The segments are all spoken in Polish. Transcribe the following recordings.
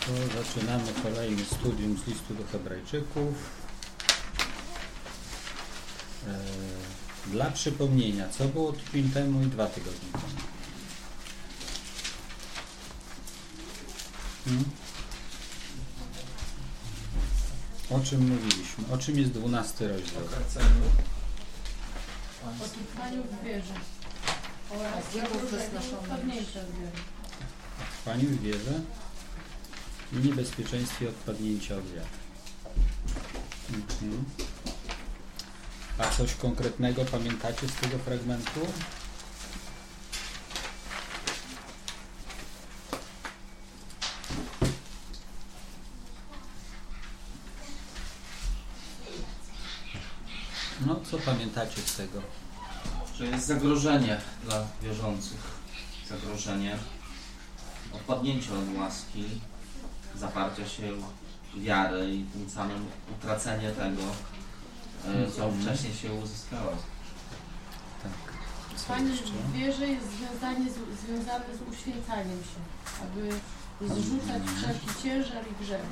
To zaczynamy kolejny studium z listu do Hebrajczyków. Dla przypomnienia, co było tydzień temu i 2 tygodnie temu. O czym mówiliśmy? O czym jest 12 rozdział? O trwaniu w wierze oraz odpadnięcia od wiary. Trwaniu w wierze i niebezpieczeństwie odpadnięcia od wiary. A coś konkretnego pamiętacie z tego fragmentu? No, co pamiętacie z tego? Że jest zagrożenie dla wierzących. Zagrożenie odpadnięcia od łaski, zaparcia się wiary i tym samym utracenie tego, co wcześniej się uzyskało. Tak. Trwanie w wierze jest związane z uświęcaniem się, aby zrzucać wszelki ciężar i grzech.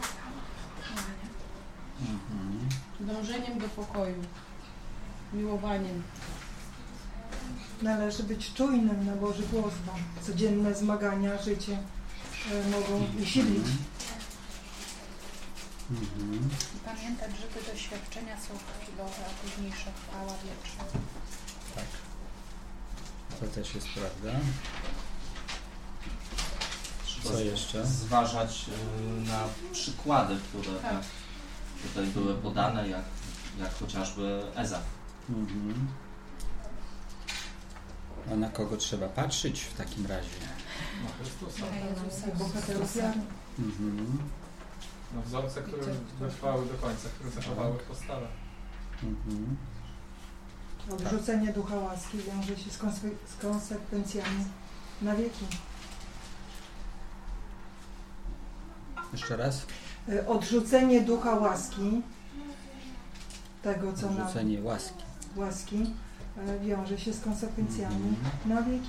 Dążeniem do pokoju, miłowaniem. Należy być czujnym na Boży głos, bo codzienne zmagania, życie mogą usilić. Pamiętać, że te doświadczenia są chwilowe, a późniejsza chwała wieczna. Tak. To też jest prawda. Co jeszcze? Zważać na przykłady, które tutaj były podane, jak chociażby Ezaf. A na kogo trzeba patrzeć w takim razie? Na Chrystusa. Bohaterów wiary. Na wzorce, które wytrwały do końca, które zachowały postawę. Odrzucenie ducha łaski wiąże się z konsekwencjami na wieki. Jeszcze raz? Odrzucenie ducha łaski, tego co Odrzucenie łaski wiąże się z konsekwencjami na wieki.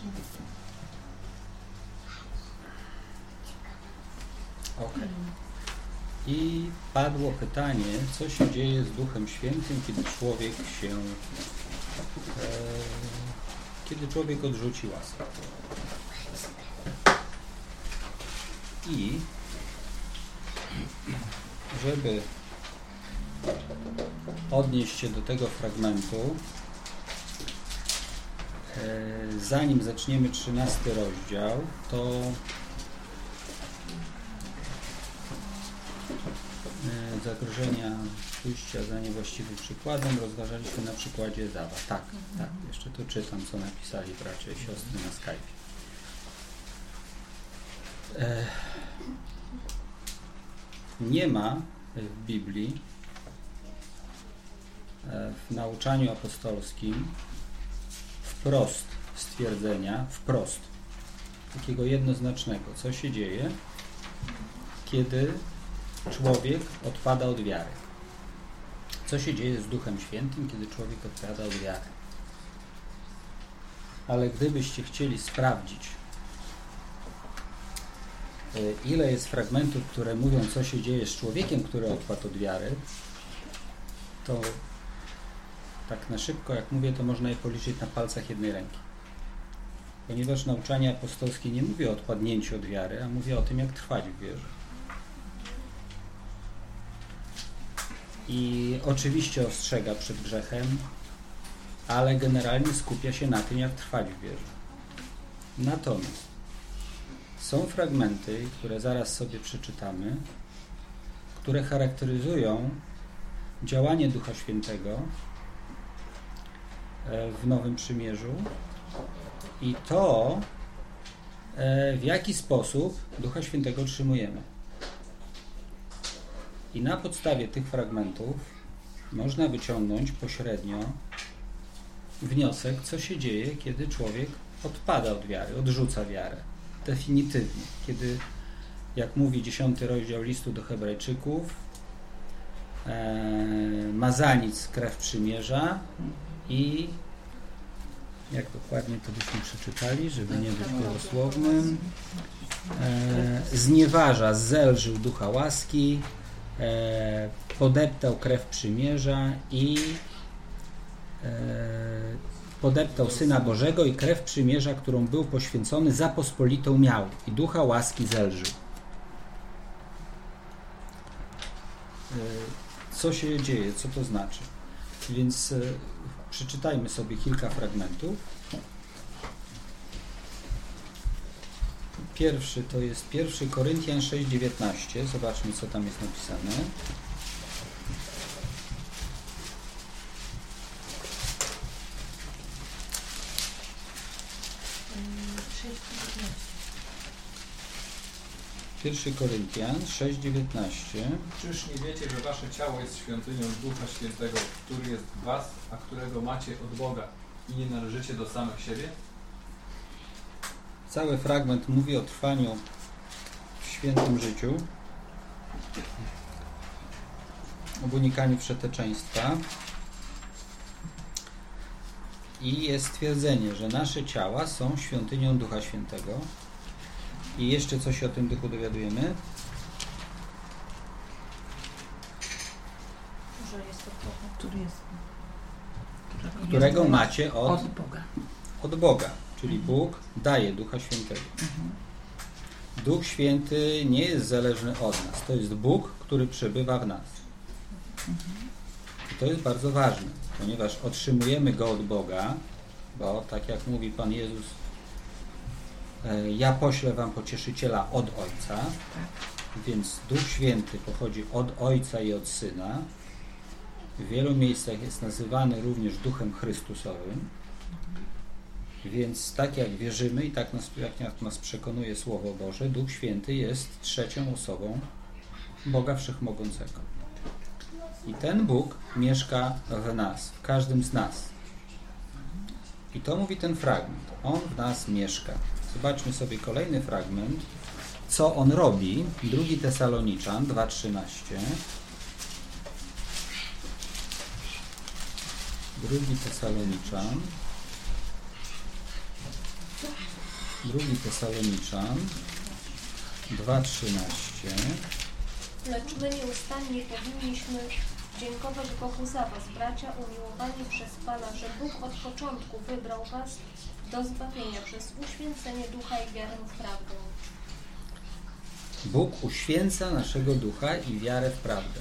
Okej. I padło pytanie, co się dzieje z Duchem Świętym, kiedy człowiek odrzuci łaskę. I żeby odnieść się do tego fragmentu, zanim zaczniemy 13 rozdział, to zagrożenia pójścia za niewłaściwym przykładem rozważaliśmy na przykładzie Ezawa. Tak, jeszcze tu czytam, co napisali bracia i siostry na Skype. Nie ma w Biblii, w nauczaniu apostolskim wprost stwierdzenia, takiego jednoznacznego, co się dzieje, kiedy człowiek odpada od wiary. Co się dzieje z Duchem Świętym, kiedy człowiek odpada od wiary? Ale gdybyście chcieli sprawdzić, ile jest fragmentów, które mówią, co się dzieje z człowiekiem, który odpadł od wiary, to tak na szybko, jak mówię, to można je policzyć na palcach jednej ręki. Ponieważ nauczanie apostolskie nie mówi o odpadnięciu od wiary, a mówi o tym, jak trwać w wierze. I oczywiście ostrzega przed grzechem, ale generalnie skupia się na tym, jak trwać w wierze. Natomiast są fragmenty, które zaraz sobie przeczytamy, które charakteryzują działanie Ducha Świętego w Nowym Przymierzu i to, w jaki sposób Ducha Świętego otrzymujemy. I na podstawie tych fragmentów można wyciągnąć pośrednio wniosek, co się dzieje, kiedy człowiek odpada od wiary, odrzuca wiarę. Definitywnie. Kiedy, jak mówi 10 rozdział listu do Hebrajczyków, ma za nic krew przymierza i Jak dokładnie to byśmy przeczytali, żeby nie być gołosłownym. Znieważa, zelżył ducha łaski, podeptał krew przymierza i podeptał Syna Bożego i krew przymierza, którą był poświęcony, za pospolitą miał i ducha łaski zelżył. Co się dzieje? Co to znaczy? Więc przeczytajmy sobie kilka fragmentów. Pierwszy to jest 1 Koryntian 6:19. Zobaczmy, co tam jest napisane. Pierwszy Koryntian 6:19. Czyż nie wiecie, że wasze ciało jest świątynią Ducha Świętego, który jest w was, a którego macie od Boga i nie należycie do samych siebie? Cały fragment mówi o trwaniu w świętym życiu, o unikaniu przeteczeństwa i jest stwierdzenie, że nasze ciała są świątynią Ducha Świętego. I jeszcze coś o tym Duchu dowiadujemy. Że jest od Boga. Który jest? Którego macie Od Boga. Od Boga. Czyli Bóg daje Ducha Świętego. Duch Święty nie jest zależny od nas. To jest Bóg, który przebywa w nas. I to jest bardzo ważne, ponieważ otrzymujemy Go od Boga, bo tak jak mówi Pan Jezus, ja poślę wam pocieszyciela od Ojca, więc Duch Święty pochodzi od Ojca i od Syna. W wielu miejscach jest nazywany również Duchem Chrystusowym. Więc tak jak wierzymy i tak jak nas przekonuje Słowo Boże, Duch Święty jest trzecią osobą Boga Wszechmogącego. I ten Bóg mieszka w nas, w każdym z nas. I to mówi ten fragment. On w nas mieszka. Zobaczmy sobie kolejny fragment, co on robi. 2 Tesaloniczan 2:13. 2 Tesaloniczan 2:13. Lecz my nieustannie powinniśmy dziękować Bogu za was, bracia, umiłowani przez Pana, że Bóg od początku wybrał was do zbawienia przez uświęcenie ducha i wiarę w prawdę. Bóg uświęca naszego ducha i wiarę w prawdę.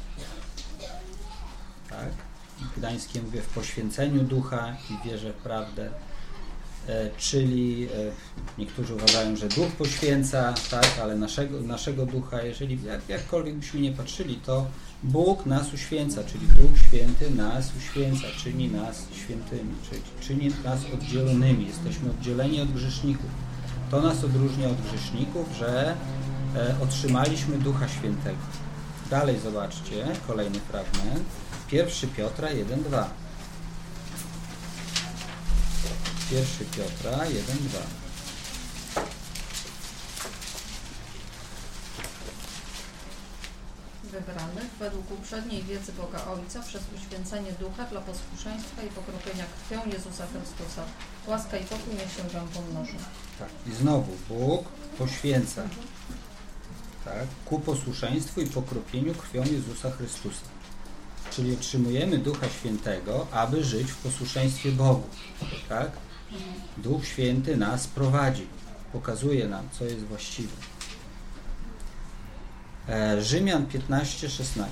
Tak? Gdańskie mówię w poświęceniu ducha i wierze w prawdę. Czyli niektórzy uważają, że duch poświęca, tak, ale naszego ducha, jeżeli jakkolwiek byśmy nie patrzyli, to Bóg nas uświęca, czyli Duch Święty nas uświęca, czyni nas świętymi, czyni nas oddzielonymi, jesteśmy oddzieleni od grzeszników. To nas odróżnia od grzeszników, że otrzymaliśmy Ducha Świętego. Dalej zobaczcie, kolejny fragment, 1 Piotra 1:2. 1 Piotra 1:2. Wybranych według uprzedniej wiedzy Boga Ojca przez uświęcenie ducha dla posłuszeństwa i pokropienia krwią Jezusa Chrystusa. Łaska i pokój niech się wam pomnożą. Tak. I znowu Bóg poświęca, tak, ku posłuszeństwu i pokropieniu krwią Jezusa Chrystusa. Czyli otrzymujemy Ducha Świętego, aby żyć w posłuszeństwie Bogu. Tak? Duch Święty nas prowadzi, pokazuje nam, co jest właściwe. Rzymian 15:16.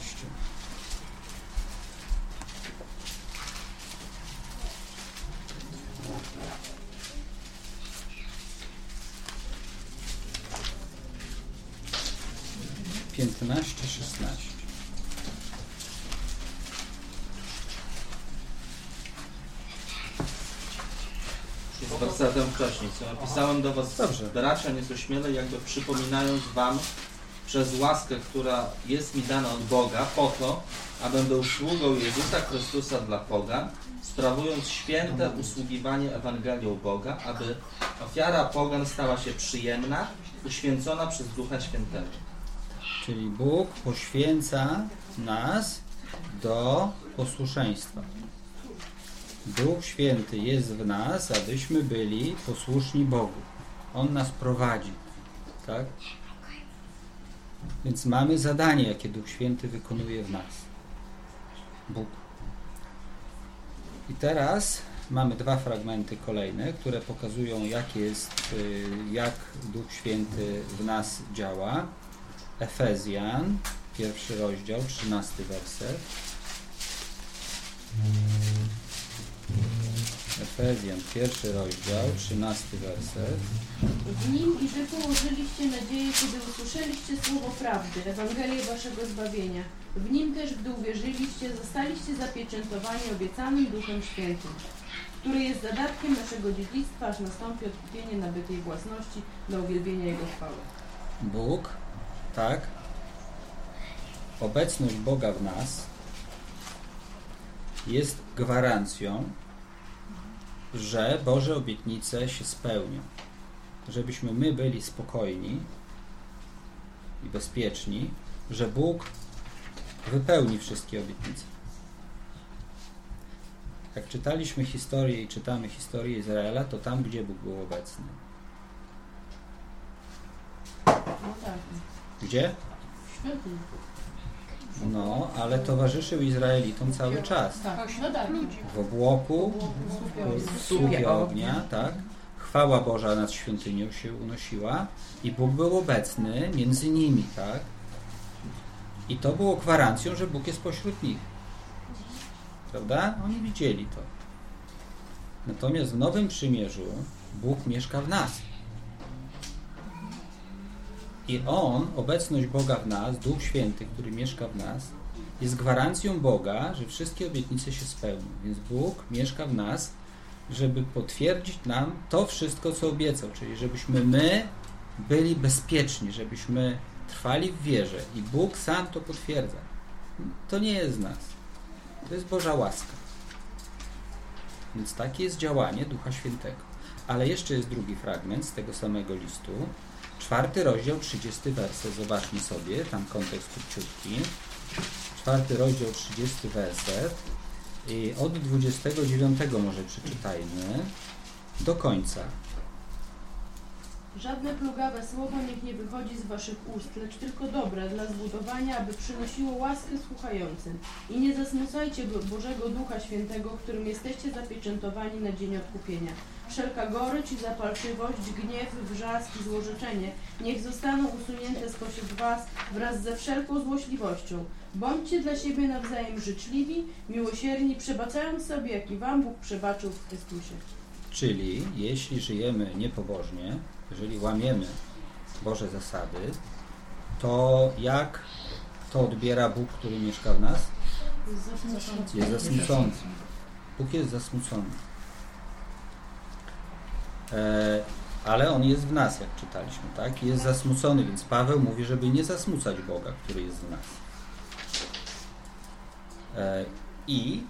Z wersetem wcześniej, co napisałem do was, Dobrze. bracia niecośmiele, jakby przypominając wam przez łaskę, która jest mi dana od Boga, po to, abym był sługą Jezusa Chrystusa dla pogan, sprawując święte usługiwanie Ewangelią Boga, aby ofiara pogan stała się przyjemna, uświęcona przez Ducha Świętego. Czyli Bóg poświęca nas do posłuszeństwa. Duch Święty jest w nas, abyśmy byli posłuszni Bogu. On nas prowadzi, tak? Więc mamy zadanie, jakie Duch Święty wykonuje w nas. Bóg. I teraz mamy dwa fragmenty kolejne, które pokazują, jak Duch Święty w nas działa. Efezjan, 1 rozdział, 13 werset. Efezjan, 1 rozdział, 13 werset. W nim i wy położyliście nadzieję, kiedy usłyszeliście słowo prawdy, Ewangelię waszego zbawienia. W nim też, gdy uwierzyliście, zostaliście zapieczętowani obiecanym Duchem Świętym, który jest zadatkiem naszego dziedzictwa, aż nastąpi odkupienie nabytej własności dla uwielbienia Jego chwały. Bóg, tak? Obecność Boga w nas jest gwarancją, że Boże obietnice się spełnią. Żebyśmy my byli spokojni i bezpieczni, że Bóg wypełni wszystkie obietnice. Jak czytaliśmy historię i czytamy historię Izraela, to tam, gdzie Bóg był obecny. No tak, Gdzie? w świątyni. No, ale towarzyszył Izraelitom cały czas. Tak, no tak. W obłoku, w słupie ognia, tak? Chwała Boża nad świątynią się unosiła i Bóg był obecny między nimi, tak? I to było gwarancją, że Bóg jest pośród nich. Prawda? Oni widzieli to. Natomiast w Nowym Przymierzu Bóg mieszka w nas. I On, obecność Boga w nas, Duch Święty, który mieszka w nas, jest gwarancją Boga, że wszystkie obietnice się spełnią. Więc Bóg mieszka w nas, żeby potwierdzić nam to wszystko, co obiecał. Czyli żebyśmy my byli bezpieczni, żebyśmy trwali w wierze. I Bóg sam to potwierdza. To nie jest z nas. To jest Boża łaska. Więc takie jest działanie Ducha Świętego. Ale jeszcze jest drugi fragment z tego samego listu. 4 rozdział, 30 werset. Zobaczmy sobie, tam kontekst króciutki. 4 rozdział, 30 werset. I od 29 może przeczytajmy do końca. Żadne plugawe słowo niech nie wychodzi z waszych ust, lecz tylko dobre dla zbudowania, aby przynosiło łaskę słuchającym. I nie zasmucajcie Bożego Ducha Świętego, którym jesteście zapieczętowani na dzień odkupienia. Wszelka gorycz i zapalczywość, gniew, wrzask i złorzeczenie niech zostaną usunięte spośród was wraz ze wszelką złośliwością. Bądźcie dla siebie nawzajem życzliwi, miłosierni, przebaczając sobie, jak i wam Bóg przebaczył w Chrystusie. Czyli jeśli żyjemy niepobożnie, jeżeli łamiemy Boże zasady, to jak to odbiera Bóg, który mieszka w nas? Jest zasmucony. Bóg jest zasmucony. Ale On jest w nas, jak czytaliśmy, tak? Jest zasmucony, więc Paweł mówi, żeby nie zasmucać Boga, który jest w nas. I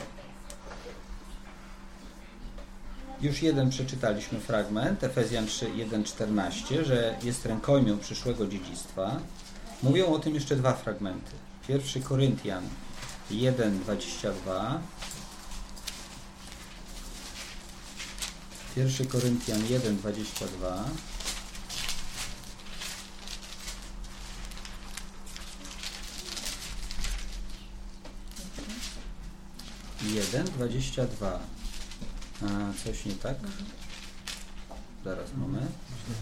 już jeden przeczytaliśmy fragment, Efezjan 3, 1-14, że jest rękojmią przyszłego dziedzictwa. Mówią o tym jeszcze dwa fragmenty. 1 Koryntian 1:22. 1 Koryntian 1:22. Jeden 22. A coś nie tak? Zaraz moment.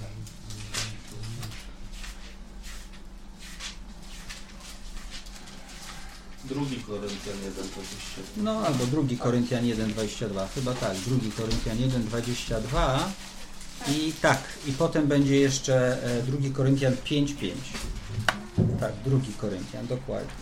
Drugi Koryntian 1:22. No albo 2 Koryntian 1:22. Chyba tak. 2 Koryntian 1:22. I tak. I potem będzie jeszcze 2 Koryntian 5:5. Tak, 2 Koryntian, dokładnie.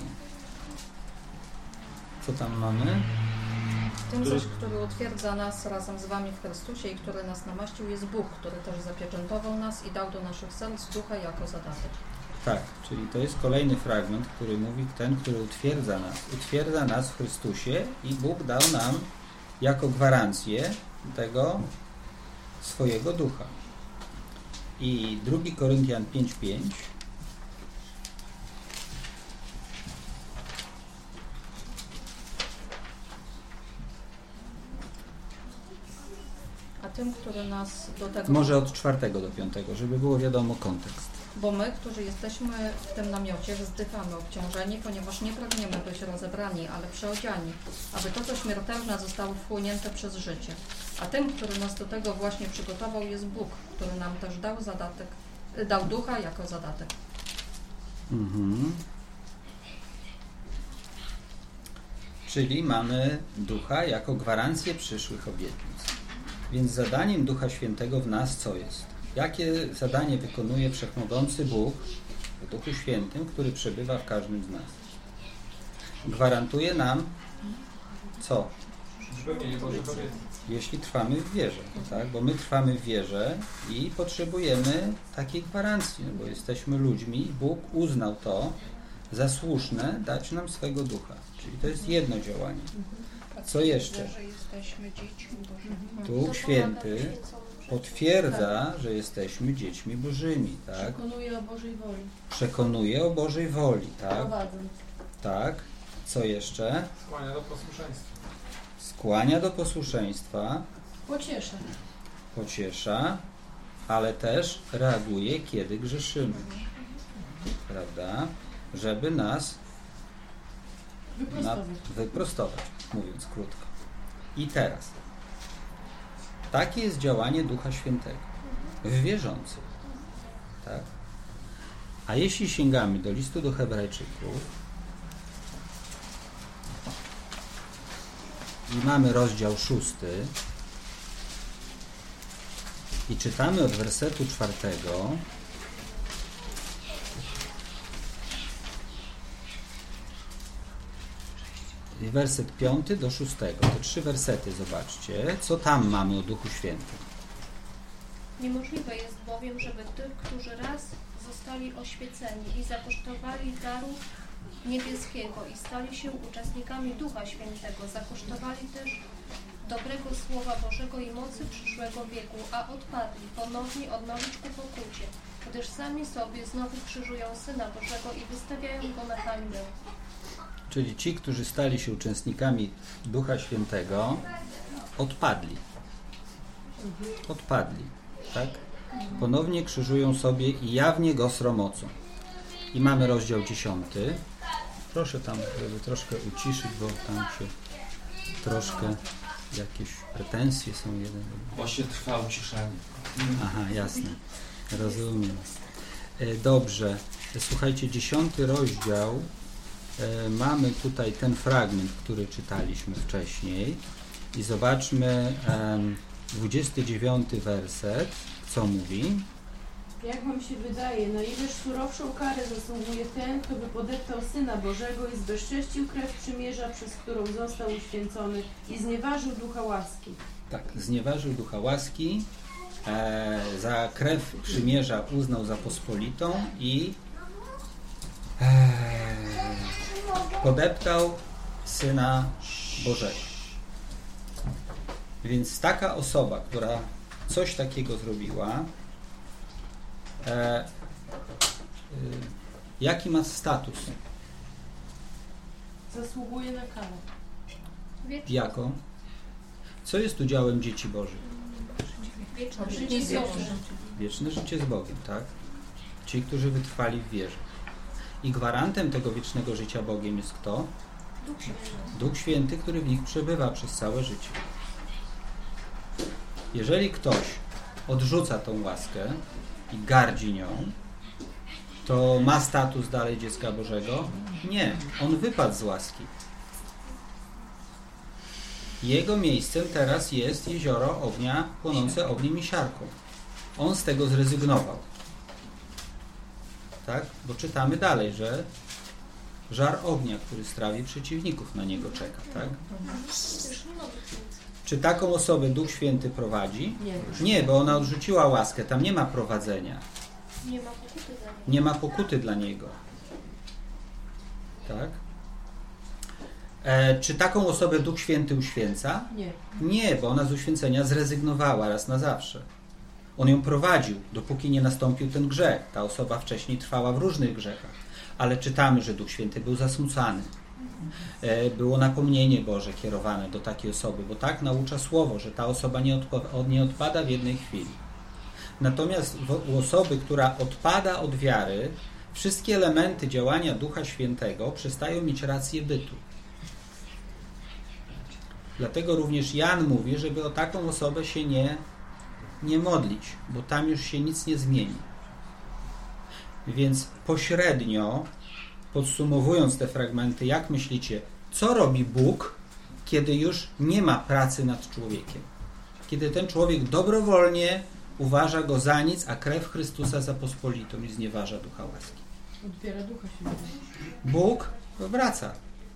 Co tam mamy? Tym zaś, który utwierdza nas razem z wami w Chrystusie i który nas namaścił, jest Bóg, który też zapieczętował nas i dał do naszych serc Ducha jako zadatek. Tak, czyli to jest kolejny fragment, który mówi, ten, który utwierdza nas w Chrystusie i Bóg dał nam jako gwarancję tego swojego Ducha. I 2 Koryntian 5:5. tym, który nas do tego... Może od 4 do 5, żeby było wiadomo kontekst. Bo my, którzy jesteśmy w tym namiocie, wzdychamy obciążeni, ponieważ nie pragniemy być rozebrani, ale przeodziani, aby to, co śmiertelne, zostało wchłonięte przez życie. A tym, który nas do tego właśnie przygotował, jest Bóg, który nam też dał ducha jako zadatek. Czyli mamy ducha jako gwarancję przyszłych obietnic. Więc zadaniem Ducha Świętego w nas co jest? Jakie zadanie wykonuje Wszechmogący Bóg w Duchu Świętym, który przebywa w każdym z nas? Gwarantuje nam co? Spełnienie Bożych obietnic. Jeśli trwamy w wierze, tak? Bo my trwamy w wierze i potrzebujemy takiej gwarancji, bo jesteśmy ludźmi. Bóg uznał to za słuszne dać nam swego ducha. Czyli to jest jedno działanie. Co jeszcze? Że jesteśmy dziećmi Bożymi. Duch Święty potwierdza, że jesteśmy dziećmi Bożymi, tak? Przekonuje o Bożej woli. Przekonuje o Bożej woli, tak? Prowadząc. Tak. Co jeszcze? Skłania do posłuszeństwa. Skłania do posłuszeństwa, pociesza, ale też reaguje, kiedy grzeszymy. Prawda? Żeby nas wyprostować, mówiąc krótko. I teraz, takie jest działanie Ducha Świętego w wierzących. Tak? A jeśli sięgamy do listu do Hebrajczyków i mamy rozdział 6 i czytamy od wersetu 4 i werset 5 do 6. Te 3 wersety, zobaczcie, co tam mamy o Duchu Świętym. Niemożliwe jest bowiem, żeby tych, którzy raz zostali oświeceni i zakosztowali daru niebieskiego i stali się uczestnikami Ducha Świętego, zakosztowali też dobrego Słowa Bożego i mocy przyszłego wieku, a odpadli, ponownie odnowić ku pokucie, gdyż sami sobie znowu krzyżują Syna Bożego i wystawiają Go na hańbę. Czyli ci, którzy stali się uczestnikami Ducha Świętego, odpadli. Odpadli, tak? Ponownie krzyżują sobie i jawnie Go sromocą. I mamy rozdział 10. Proszę tam, żeby troszkę uciszyć, bo tam się troszkę jakieś pretensje są jeden. Właśnie trwa uciszanie. Aha, jasne. Rozumiem. Dobrze. Słuchajcie, 10 rozdział. Mamy tutaj ten fragment, który czytaliśmy wcześniej i zobaczmy 29 werset, co mówi. Jak wam się wydaje, na ileż surowszą karę zasługuje ten, kto by podeptał Syna Bożego i zbezcześcił krew przymierza, przez którą został uświęcony i znieważył ducha łaski. Tak, znieważył ducha łaski, za krew przymierza uznał za pospolitą i podeptał Syna Bożego. Więc taka osoba, która coś takiego zrobiła, jaki ma status? Zasługuje na karę. Jaką? Co jest udziałem dzieci Bożych? Wieczne Życie z Bogiem. Wieczne życie z Bogiem, tak? Ci, którzy wytrwali w wierze. I gwarantem tego wiecznego życia Bogiem jest kto? Duch Święty. Duch Święty, który w nich przebywa przez całe życie. Jeżeli ktoś odrzuca tą łaskę i gardzi nią, to ma status dalej dziecka Bożego? Nie. On wypadł z łaski. Jego miejscem teraz jest jezioro ognia płonące ogniem i siarką. On z tego zrezygnował. Tak? Bo czytamy dalej, że żar ognia, który strawi przeciwników, na niego czeka. Tak? Czy taką osobę Duch Święty prowadzi? Nie, bo ona odrzuciła łaskę. Tam nie ma prowadzenia. Nie ma pokuty za niego. Nie ma pokuty dla niego. Tak? Czy taką osobę Duch Święty uświęca? Nie. Nie, bo ona z uświęcenia zrezygnowała raz na zawsze. On ją prowadził, dopóki nie nastąpił ten grzech. Ta osoba wcześniej trwała w różnych grzechach. Ale czytamy, że Duch Święty był zasmucany. było napomnienie Boże kierowane do takiej osoby, bo tak naucza Słowo, że ta osoba nie odpada w jednej chwili. Natomiast u osoby, która odpada od wiary, wszystkie elementy działania Ducha Świętego przestają mieć rację bytu. Dlatego również Jan mówi, żeby o taką osobę się nie modlić, bo tam już się nic nie zmieni. Więc pośrednio, podsumowując te fragmenty, jak myślicie, co robi Bóg, kiedy już nie ma pracy nad człowiekiem? Kiedy ten człowiek dobrowolnie uważa go za nic, a krew Chrystusa za pospolitą i znieważa Ducha łaski. Odbiera Ducha Świętego. Bóg wraca.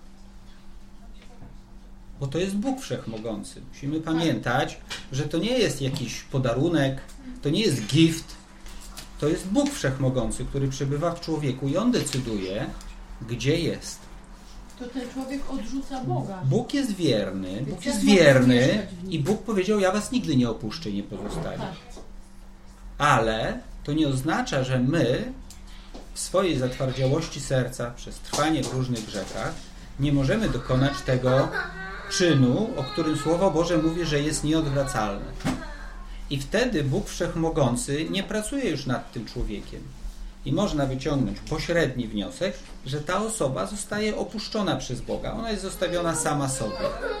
Bo to jest Bóg Wszechmogący. Musimy pamiętać, że to nie jest jakiś podarunek, to nie jest gift, to jest Bóg Wszechmogący, który przebywa w człowieku i On decyduje, gdzie jest. To ten człowiek odrzuca Boga. Bóg jest wierny, Bóg jest wierny i Bóg powiedział, ja was nigdy nie opuszczę i nie pozostawię. Tak. Ale to nie oznacza, że my w swojej zatwardziałości serca, przez trwanie w różnych grzechach, nie możemy dokonać tego czynu, o którym Słowo Boże mówi, że jest nieodwracalny. I wtedy Bóg Wszechmogący nie pracuje już nad tym człowiekiem. I można wyciągnąć pośredni wniosek, że ta osoba zostaje opuszczona przez Boga. Ona jest zostawiona sama sobie.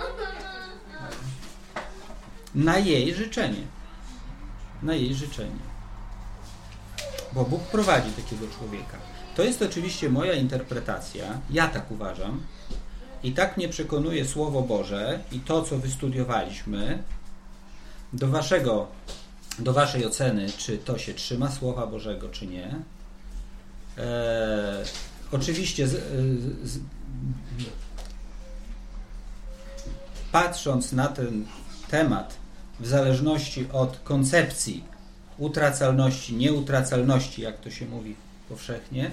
Na jej życzenie. Na jej życzenie. Bo Bóg prowadzi takiego człowieka. To jest oczywiście moja interpretacja. Ja tak uważam. I tak mnie przekonuje Słowo Boże i to, co wystudiowaliśmy. Do waszej oceny, czy to się trzyma Słowa Bożego, czy nie. Oczywiście patrząc na ten temat w zależności od koncepcji utracalności, nieutracalności, jak to się mówi powszechnie,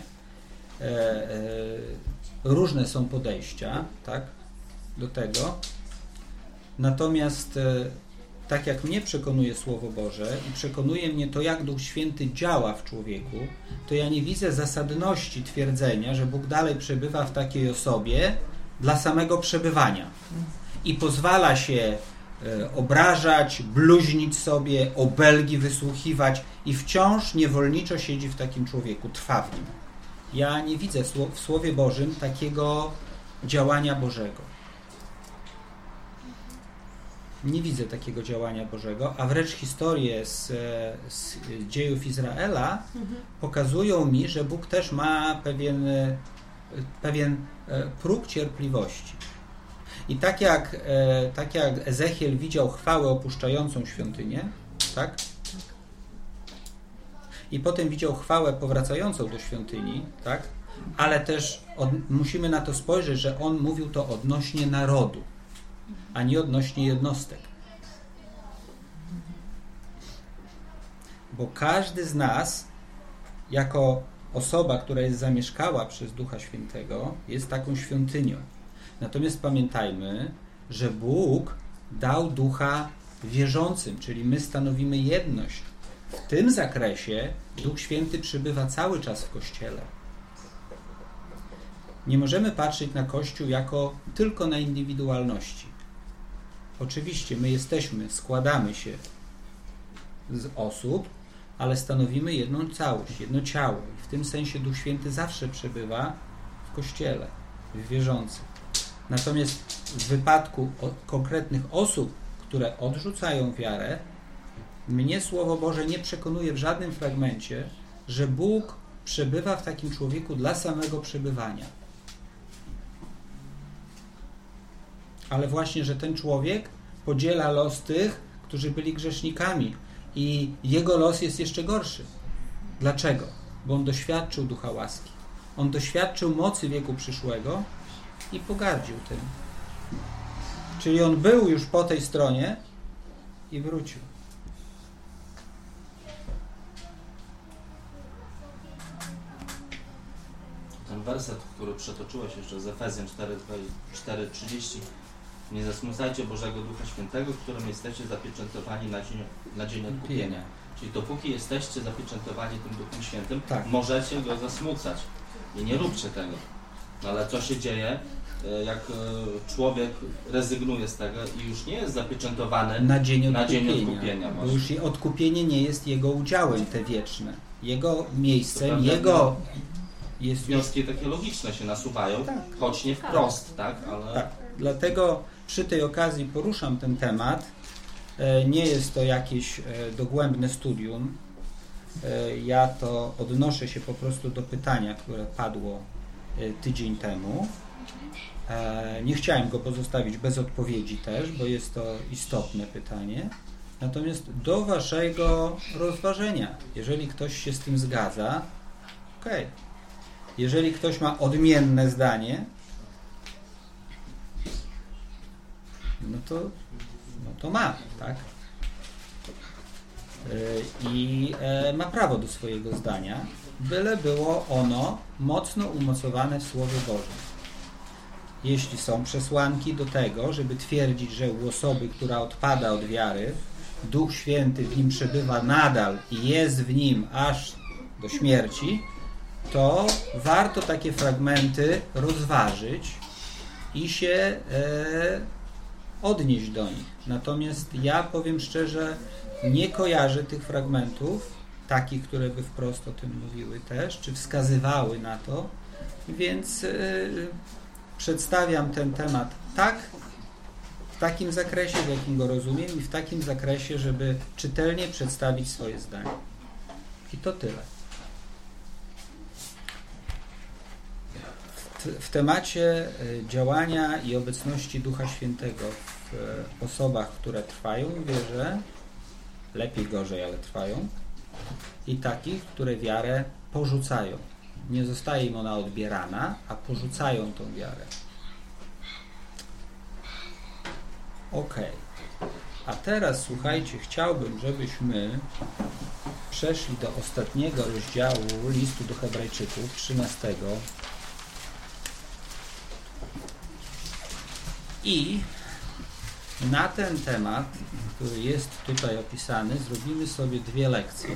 różne są podejścia, tak, do tego. Natomiast tak jak mnie przekonuje Słowo Boże i przekonuje mnie to, jak Duch Święty działa w człowieku, to ja nie widzę zasadności twierdzenia, że Bóg dalej przebywa w takiej osobie dla samego przebywania i pozwala się obrażać, bluźnić sobie, obelgi wysłuchiwać i wciąż niewolniczo siedzi w takim człowieku, trwa w nim. Ja nie widzę w Słowie Bożym takiego działania Bożego. Nie widzę takiego działania Bożego, a wręcz historie z dziejów Izraela pokazują mi, że Bóg też ma pewien próg cierpliwości. I tak jak Ezechiel widział chwałę opuszczającą świątynię, tak? I potem widział chwałę powracającą do świątyni, tak? Ale też musimy na to spojrzeć, że on mówił to odnośnie narodu, a nie odnośnie jednostek. Bo każdy z nas, jako osoba, która jest zamieszkała przez Ducha Świętego, jest taką świątynią. Natomiast pamiętajmy, że Bóg dał Ducha wierzącym, czyli my stanowimy jedność. W tym zakresie Duch Święty przybywa cały czas w Kościele. Nie możemy patrzeć na Kościół jako tylko na indywidualności. Oczywiście my składamy się z osób, ale stanowimy jedną całość, jedno ciało. I w tym sensie Duch Święty zawsze przebywa w Kościele, w wierzących. Natomiast w wypadku konkretnych osób, które odrzucają wiarę, mnie Słowo Boże nie przekonuje w żadnym fragmencie, że Bóg przebywa w takim człowieku dla samego przebywania. Ale właśnie, że ten człowiek podziela los tych, którzy byli grzesznikami i jego los jest jeszcze gorszy. Dlaczego? Bo on doświadczył Ducha łaski. On doświadczył mocy wieku przyszłego i pogardził tym. Czyli on był już po tej stronie i wrócił. Ten werset, który przetoczyłeś jeszcze z Efezjan 4:30. Nie zasmucajcie Bożego Ducha Świętego, którym jesteście zapieczętowani na dzień odkupienia. Czyli dopóki jesteście zapieczętowani tym Duchem Świętym, tak, możecie Go zasmucać. I nie róbcie tego. No ale co się dzieje, jak człowiek rezygnuje z tego i już nie jest zapieczętowany na dzień odkupienia bo już odkupienie nie jest jego udziałem te wieczne. Jego miejscem, prawda, jego jest wnioski takie logiczne się nasuwają, tak, choć nie wprost, tak? Ale... tak. Dlatego przy tej okazji poruszam ten temat. Nie jest to jakieś dogłębne studium. Ja to odnoszę się po prostu do pytania, które padło tydzień temu. Nie chciałem go pozostawić bez odpowiedzi też, bo jest to istotne pytanie. Natomiast do waszego rozważenia. Jeżeli ktoś się z tym zgadza, okej. Jeżeli ktoś ma odmienne zdanie, no to ma, tak? I ma prawo do swojego zdania, byle było ono mocno umocowane w Słowie Bożym. Jeśli są przesłanki do tego, żeby twierdzić, że u osoby, która odpada od wiary, Duch Święty w nim przebywa nadal i jest w nim aż do śmierci, to warto takie fragmenty rozważyć i się odnieść do nich. Natomiast ja powiem szczerze, nie kojarzę tych fragmentów, takich, które by wprost o tym mówiły też, czy wskazywały na to, więc przedstawiam ten temat w takim zakresie, w jakim go rozumiem i w takim zakresie, żeby czytelnie przedstawić swoje zdanie. I to tyle. W temacie działania i obecności Ducha Świętego w osobach, które trwają w wierze, lepiej, gorzej, ale trwają, i takich, które wiarę porzucają. Nie zostaje im ona odbierana, a porzucają tą wiarę. Okej. A teraz, słuchajcie, chciałbym, żebyśmy przeszli do ostatniego rozdziału listu do Hebrajczyków, 13. I na ten temat, który jest tutaj opisany, zrobimy sobie 2 lekcje.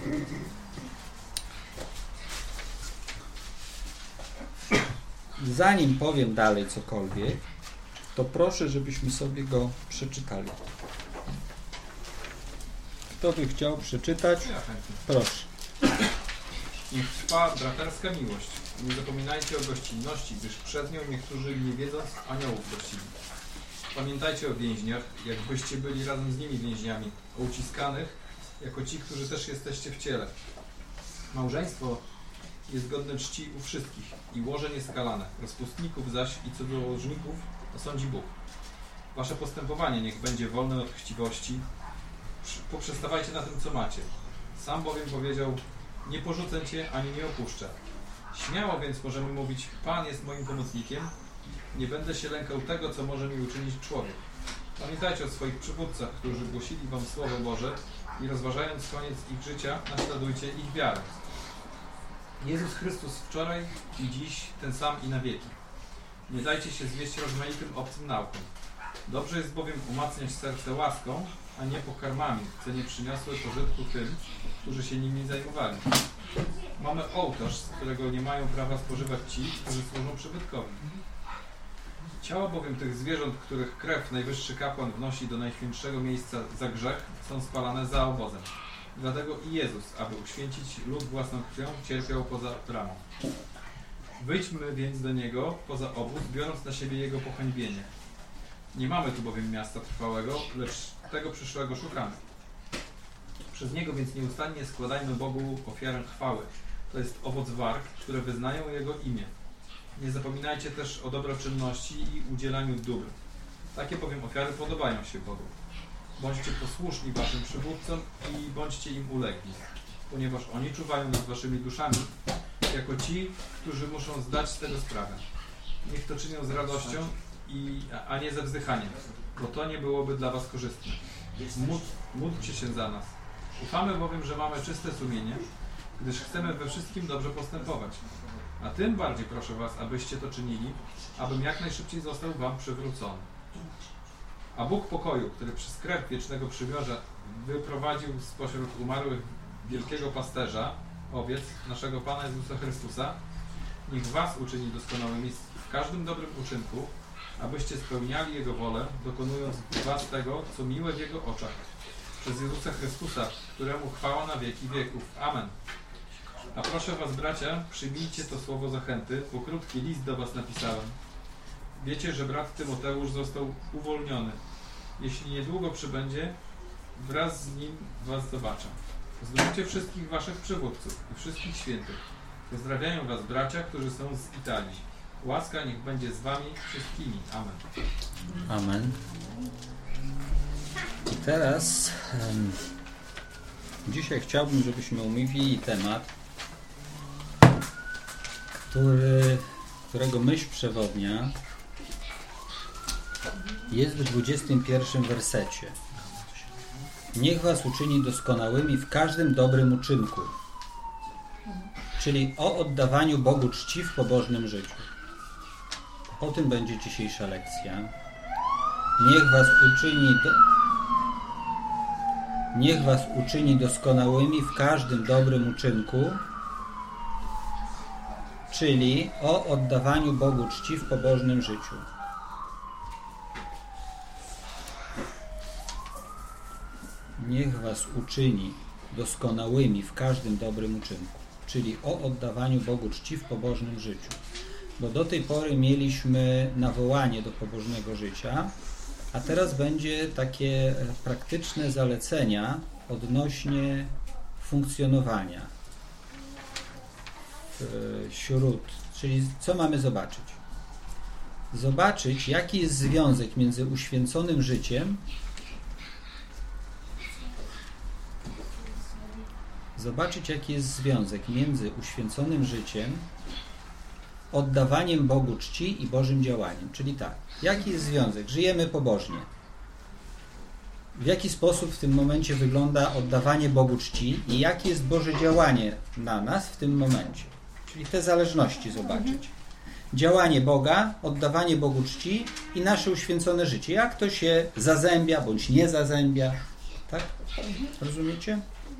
Zanim powiem dalej cokolwiek, to proszę, żebyśmy sobie go przeczytali. Kto by chciał przeczytać? Ja chętnie. Proszę. Niech trwa braterska miłość. Nie zapominajcie o gościnności, gdyż przez nią niektórzy, nie wiedząc, aniołów gościli. Pamiętajcie o więźniach, jakbyście byli razem z nimi więźniami, o uciskanych, jako ci, którzy też jesteście w ciele. Małżeństwo jest godne czci u wszystkich i łoże nieskalane. Rozpustników zaś i cudzołożników osądzi Bóg. Wasze postępowanie niech będzie wolne od chciwości. Poprzestawajcie na tym, co macie. Sam bowiem powiedział: nie porzucę cię, ani nie opuszczę. Śmiało więc możemy mówić: Pan jest moim pomocnikiem. Nie będę się lękał tego, co może mi uczynić człowiek. Pamiętajcie o swoich przywódcach, którzy głosili wam Słowo Boże i rozważając koniec ich życia, naśladujcie ich wiarę. Jezus Chrystus wczoraj i dziś ten sam i na wieki. Nie dajcie się zwieść rozmaitym obcym naukom. Dobrze jest bowiem umacniać serce łaską, a nie pokarmami, co nie przyniosły pożytku tym, którzy się nimi zajmowali. Mamy ołtarz, z którego nie mają prawa spożywać ci, którzy służą przybytkowi. Ciała bowiem tych zwierząt, których krew najwyższy kapłan wnosi do najświętszego miejsca za grzech, są spalane za obozem. Dlatego i Jezus, aby uświęcić lud własną krwią, cierpiał poza bramą. Wyjdźmy więc do Niego poza obóz, biorąc na siebie Jego pohańbienie. Nie mamy tu bowiem miasta trwałego, lecz tego przyszłego szukamy. Przez Niego więc nieustannie składajmy Bogu ofiarę chwały. To jest owoc warg, które wyznają Jego imię. Nie zapominajcie też o dobroczynności i udzielaniu dóbr. Takie bowiem ofiary podobają się Bogu. Bądźcie posłuszni waszym przywódcom i bądźcie im ulegli, ponieważ oni czuwają nad waszymi duszami, jako ci, którzy muszą zdać z tego sprawę. Niech to czynią z radością, a nie ze wzdychaniem, bo to nie byłoby dla was korzystne. Módlcie się za nas. Ufamy bowiem, że mamy czyste sumienie, gdyż chcemy we wszystkim dobrze postępować. A tym bardziej proszę was, abyście to czynili, abym jak najszybciej został wam przywrócony. A Bóg pokoju, który przez krew wiecznego przymierza wyprowadził spośród umarłych wielkiego pasterza, owiec, naszego Pana Jezusa Chrystusa, niech was uczyni doskonałymi w każdym dobrym uczynku, abyście spełniali Jego wolę, dokonując w was tego, co miłe w Jego oczach. Przez Jezusa Chrystusa, któremu chwała na wieki wieków. Amen. A proszę was, bracia, przyjmijcie to słowo zachęty, bo krótki list do was napisałem. Wiecie, że brat Tymoteusz został uwolniony. Jeśli niedługo przybędzie, wraz z nim was zobaczę. Zdrówcie wszystkich waszych przywódców i wszystkich świętych. Pozdrawiają was bracia, którzy są z Italii. Łaska niech będzie z wami wszystkimi. Amen. Amen. I teraz dzisiaj chciałbym, żebyśmy omówili temat, którego myśl przewodnia jest w 21 wersecie. Niech was uczyni doskonałymi w każdym dobrym uczynku. Czyli o oddawaniu Bogu czci w pobożnym życiu. O tym będzie dzisiejsza lekcja. Niech was uczyni doskonałymi w każdym dobrym uczynku, czyli o oddawaniu Bogu czci w pobożnym życiu. Niech was uczyni doskonałymi w każdym dobrym uczynku, czyli o oddawaniu Bogu czci w pobożnym życiu. Bo do tej pory mieliśmy nawołanie do pobożnego życia, a teraz będzie takie praktyczne zalecenia odnośnie funkcjonowania czyli co mamy zobaczyć? Zobaczyć, jaki jest związek między uświęconym życiem oddawaniem Bogu czci i Bożym działaniem. Czyli tak, jaki jest związek? Żyjemy pobożnie. W jaki sposób w tym momencie wygląda oddawanie Bogu czci i jakie jest Boże działanie na nas w tym momencie? Czyli te zależności zobaczyć. Działanie Boga, oddawanie Bogu czci i nasze uświęcone życie. Jak to się zazębia bądź nie zazębia. Tak? Rozumiecie?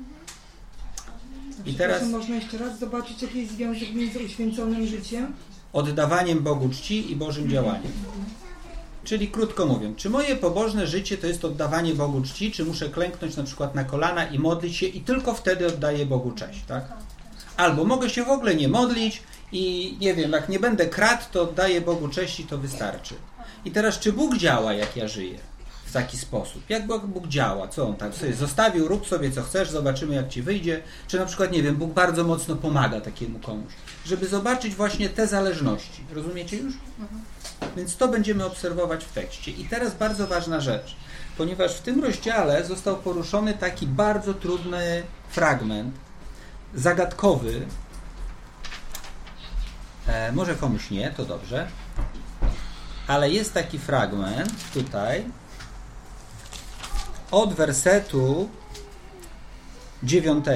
I teraz można jeszcze raz zobaczyć, jaki jest związek między uświęconym życiem, oddawaniem Bogu czci i Bożym działaniem. Czyli krótko mówiąc, czy moje pobożne życie to jest oddawanie Bogu czci, czy muszę klęknąć na przykład na kolana i modlić się i tylko wtedy oddaję Bogu cześć, tak? Albo mogę się w ogóle nie modlić i nie wiem, jak nie będę kradł, to oddaję Bogu cześć i to wystarczy. I teraz, czy Bóg działa, jak ja żyję w taki sposób? Jak Bóg działa? Co On tak sobie zostawił? Rób sobie co chcesz, zobaczymy jak Ci wyjdzie. Czy na przykład, nie wiem, Bóg bardzo mocno pomaga takiemu komuś, żeby zobaczyć właśnie te zależności. Rozumiecie już? Więc to będziemy obserwować w tekście. I teraz bardzo ważna rzecz, ponieważ w tym rozdziale został poruszony taki bardzo trudny fragment, zagadkowy. Może komuś nie, to dobrze. Ale jest taki fragment tutaj od wersetu 9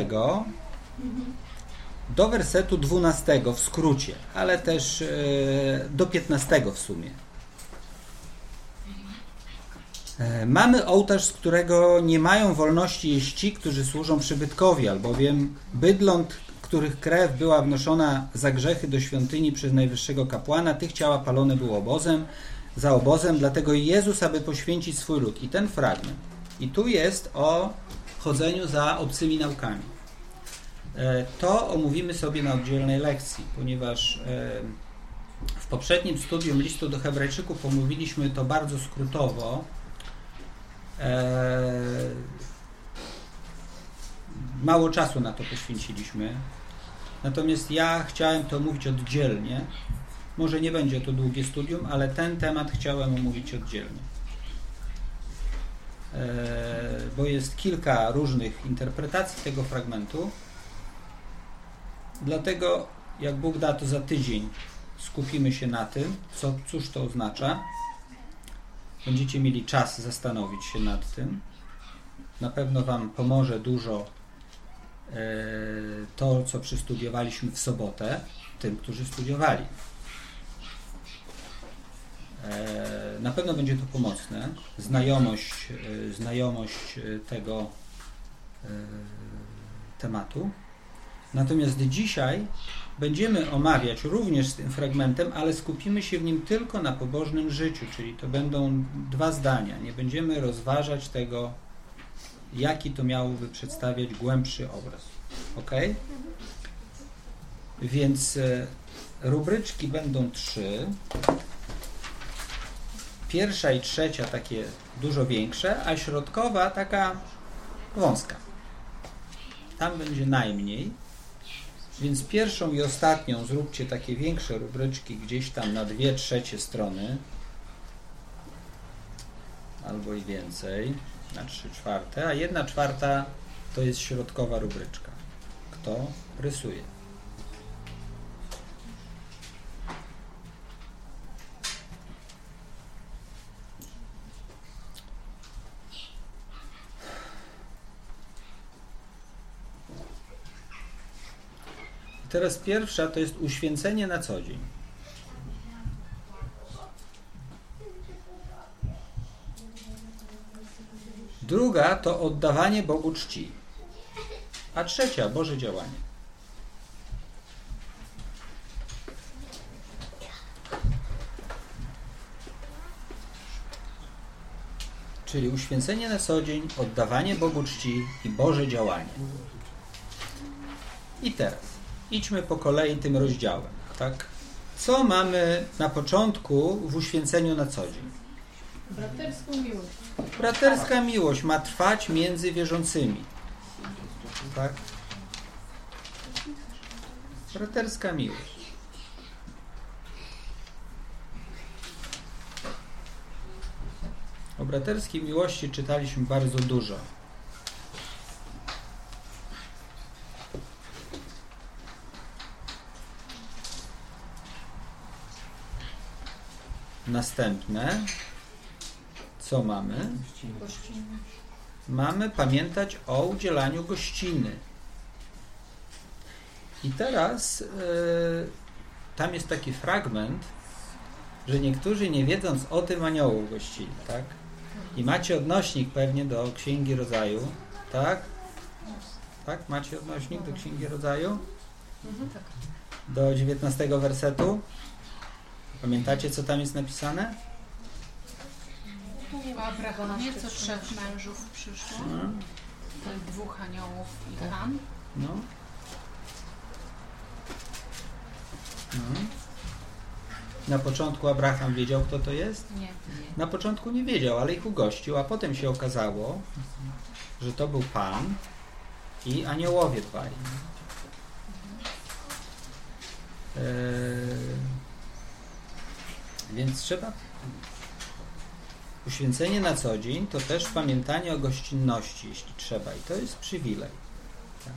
do wersetu 12 w skrócie, ale też do 15 w sumie. Mamy ołtarz, z którego nie mają wolności jeść ci, którzy służą przybytkowi, albowiem bydląt, których krew była wnoszona za grzechy do świątyni przez najwyższego kapłana, tych ciała palone było za obozem, dlatego Jezus, aby poświęcić swój lud. I ten fragment. I tu jest o chodzeniu za obcymi naukami. To omówimy sobie na oddzielnej lekcji, ponieważ w poprzednim studium listu do Hebrajczyków omówiliśmy to bardzo skrótowo. Mało czasu na to poświęciliśmy. Natomiast ja chciałem to omówić oddzielnie. Może nie będzie to długie studium, ale ten temat chciałem omówić oddzielnie. Bo jest kilka różnych interpretacji tego fragmentu. Dlatego, jak Bóg da, to za tydzień skupimy się na tym, cóż to oznacza. Będziecie mieli czas zastanowić się nad tym. Na pewno Wam pomoże dużo to, co przestudiowaliśmy w sobotę, tym, którzy studiowali. Na pewno będzie to pomocne. Znajomość tego tematu. Natomiast dzisiaj będziemy omawiać również z tym fragmentem, ale skupimy się w nim tylko na pobożnym życiu, czyli to będą 2 zdania. Nie będziemy rozważać tego, jaki to miałoby przedstawiać głębszy obraz. Ok? Więc rubryczki będą 3. Pierwsza i trzecia takie dużo większe, a środkowa taka wąska. Tam będzie najmniej. Więc pierwszą i ostatnią zróbcie takie większe rubryczki gdzieś tam na 2/3 strony. Albo i więcej. Na 3/4. A 1/4 to jest środkowa rubryczka. Kto rysuje? Teraz pierwsza to jest uświęcenie na co dzień. Druga to oddawanie Bogu czci. A trzecia Boże działanie. Czyli uświęcenie na co dzień, oddawanie Bogu czci i Boże działanie. I teraz idźmy po kolei tym rozdziałem. Tak? Co mamy na początku w uświęceniu na co dzień? Braterską miłość. Braterska miłość ma trwać między wierzącymi. Tak? Braterska miłość. O braterskiej miłości czytaliśmy bardzo dużo. Następne. Co mamy? Mamy pamiętać o udzielaniu gościny. I teraz tam jest taki fragment, że niektórzy nie wiedząc o tym aniołów gościli, tak? I macie odnośnik pewnie do Księgi Rodzaju, tak? Tak? Macie odnośnik do Księgi Rodzaju? Do 19 wersetu? Pamiętacie, co tam jest napisane? O Abrahamie, co 3 mężów przyszło, 2 aniołów i Ham. No. Na początku Abraham wiedział, kto to jest? Nie. Na początku nie wiedział, ale ich ugościł, a potem się okazało, że to był Pan i aniołowie 2. Więc trzeba... Uświęcenie na co dzień to też pamiętanie o gościnności, jeśli trzeba. I to jest przywilej. Tak?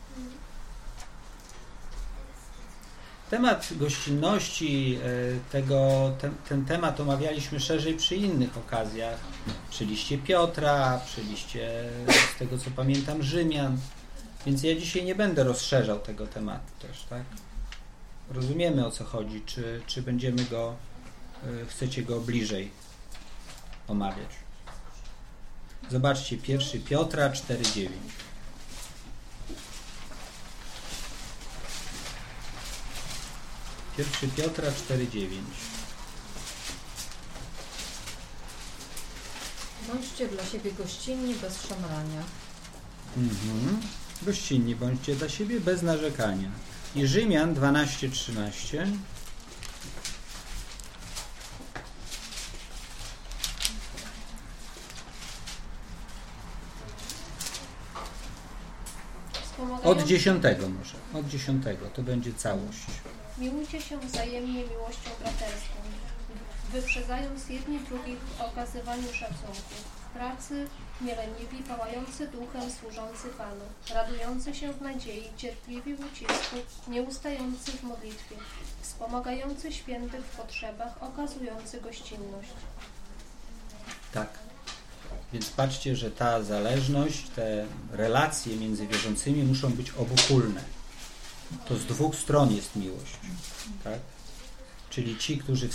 Temat gościnności, ten temat omawialiśmy szerzej przy innych okazjach. Przy liście Piotra, przy liście, z tego co pamiętam, Rzymian. Więc ja dzisiaj nie będę rozszerzał tego tematu też. Tak? Rozumiemy, o co chodzi. Czy będziemy go, chcecie go bliżej omawiać. Zobaczcie, 1 Piotra 4,9. Pierwszy Piotra 4,9. Bądźcie dla siebie gościnni bez szemrania. Gościnni bądźcie dla siebie bez narzekania. I Rzymian 12:13. Od 10 może. Od 10 to będzie całość. Miłujcie się wzajemnie miłością braterską, wyprzedzając jedni drugich w okazywaniu szacunku, w pracy, nieleniwi, pałający duchem, służący Panu, radujący się w nadziei, cierpliwi w ucisku, nieustający w modlitwie, wspomagający świętych w potrzebach, okazujący gościnność. Tak. Więc patrzcie, że ta zależność, te relacje między wierzącymi muszą być obochólne. To z 2 stron jest miłość. Tak? Czyli ci, którzy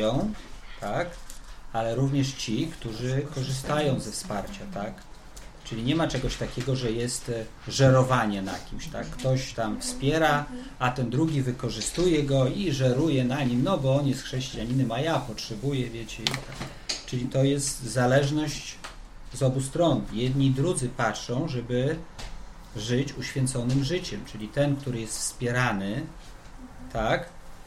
wspierają, tak? Ale również ci, którzy korzystają ze wsparcia. Tak? Czyli nie ma czegoś takiego, że jest żerowanie na kimś, tak? Ktoś tam wspiera, a ten drugi wykorzystuje go i żeruje na nim, no bo on jest chrześcijaninem, a ja potrzebuję, wiecie. Czyli to jest zależność z obu stron. Jedni i drudzy patrzą, żeby żyć uświęconym życiem, czyli ten, który jest wspierany, tak?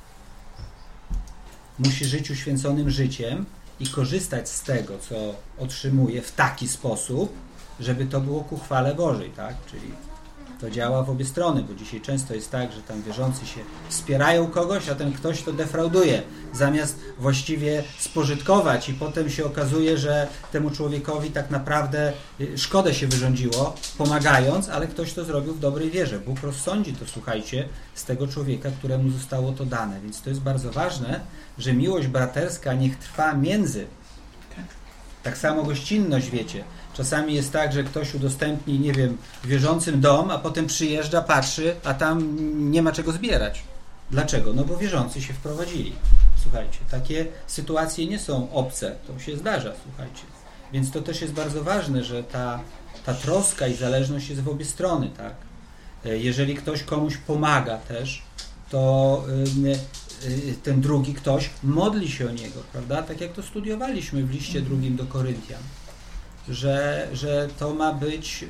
Musi żyć uświęconym życiem i korzystać z tego, co otrzymuje w taki sposób, żeby to było ku chwale Bożej, tak? Czyli to działa w obie strony, bo dzisiaj często jest tak, że tam wierzący się wspierają kogoś, a ten ktoś to defrauduje, zamiast właściwie spożytkować i potem się okazuje, że temu człowiekowi tak naprawdę szkodę się wyrządziło, pomagając, ale ktoś to zrobił w dobrej wierze. Bóg rozsądzi to, słuchajcie, z tego człowieka, któremu zostało to dane. Więc to jest bardzo ważne, że miłość braterska niech trwa między. Tak samo gościnność, wiecie. Czasami jest tak, że ktoś udostępni, nie wiem, wierzącym dom, a potem przyjeżdża, patrzy, a tam nie ma czego zbierać. Dlaczego? No bo wierzący się wprowadzili. Słuchajcie, takie sytuacje nie są obce. To się zdarza, słuchajcie. Więc to też jest bardzo ważne, że ta troska i zależność jest w obie strony, tak? Jeżeli ktoś komuś pomaga też, to ten drugi ktoś modli się o niego, prawda? Tak jak to studiowaliśmy w liście 2 do Koryntian. Że to ma być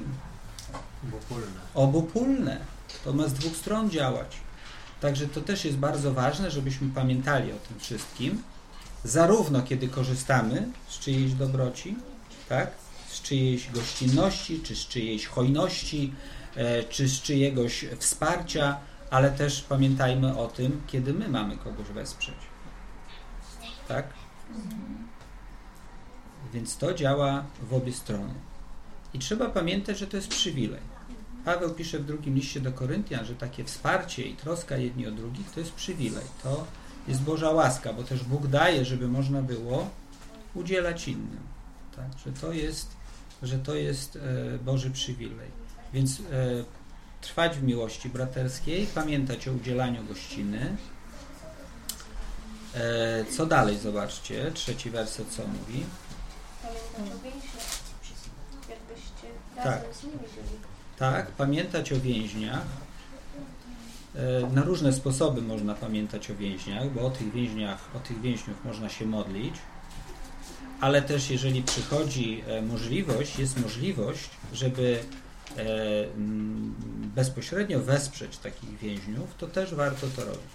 obopólne. To ma z dwóch stron działać. Także to też jest bardzo ważne, żebyśmy pamiętali o tym wszystkim. Zarówno kiedy korzystamy z czyjejś dobroci, tak? Z czyjejś gościnności, czy z czyjejś hojności, czy z czyjegoś wsparcia, ale też pamiętajmy o tym, kiedy my mamy kogoś wesprzeć. Tak? Więc to działa w obie strony. I trzeba pamiętać, że to jest przywilej. Paweł pisze w 2 liście do Koryntian, że takie wsparcie i troska jedni o drugich to jest przywilej. To jest Boża łaska, bo też Bóg daje, żeby można było udzielać innym. Tak? Że to jest Boży przywilej. Więc trwać w miłości braterskiej, pamiętać o udzielaniu gościny. Co dalej? Zobaczcie. 3 werset co mówi? Pamiętać o więźniach, jakbyście razem z nimi byli. Tak, pamiętać o więźniach. Na różne sposoby można pamiętać o więźniach, bo o tych więźniów można się modlić, ale też jeżeli przychodzi jest możliwość, żeby bezpośrednio wesprzeć takich więźniów, to też warto to robić.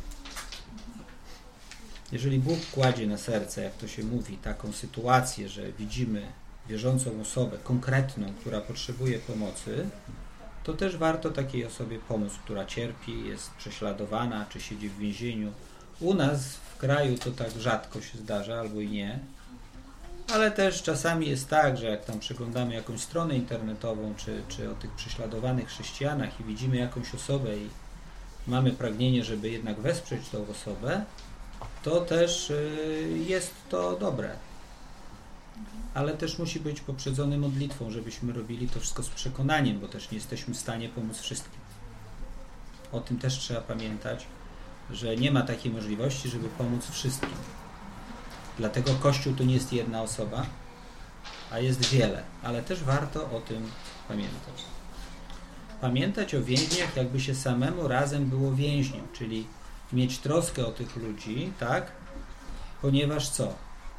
Jeżeli Bóg kładzie na serce, jak to się mówi, taką sytuację, że widzimy wierzącą osobę konkretną, która potrzebuje pomocy, to też warto takiej osobie pomóc, która cierpi, jest prześladowana, czy siedzi w więzieniu. U nas w kraju to tak rzadko się zdarza, albo i nie, ale też czasami jest tak, że jak tam przeglądamy jakąś stronę internetową, czy o tych prześladowanych chrześcijanach i widzimy jakąś osobę i mamy pragnienie, żeby jednak wesprzeć tą osobę, to też jest to dobre. Ale też musi być poprzedzony modlitwą, żebyśmy robili to wszystko z przekonaniem, bo też nie jesteśmy w stanie pomóc wszystkim. O tym też trzeba pamiętać, że nie ma takiej możliwości, żeby pomóc wszystkim. Dlatego Kościół to nie jest jedna osoba, a jest wiele, ale też warto o tym pamiętać. Pamiętać o więźniach, jakby się samemu razem było więźniem, czyli mieć troskę o tych ludzi, tak? Ponieważ co?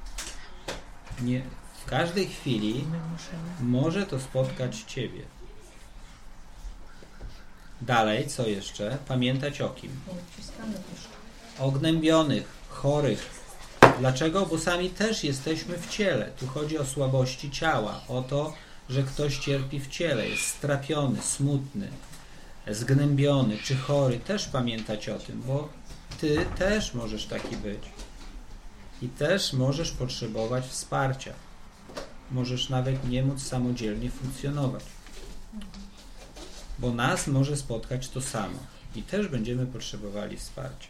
W każdej chwili może to spotkać Ciebie. Dalej, co jeszcze? Pamiętać o kim? O gnębionych, chorych. Dlaczego? Bo sami też jesteśmy w ciele. Tu chodzi o słabości ciała, o to, że ktoś cierpi w ciele, jest strapiony, smutny, zgnębiony czy chory. Też pamiętać o tym, bo Ty też możesz taki być. I też możesz potrzebować wsparcia. Możesz nawet nie móc samodzielnie funkcjonować. Bo nas może spotkać to samo. I też będziemy potrzebowali wsparcia.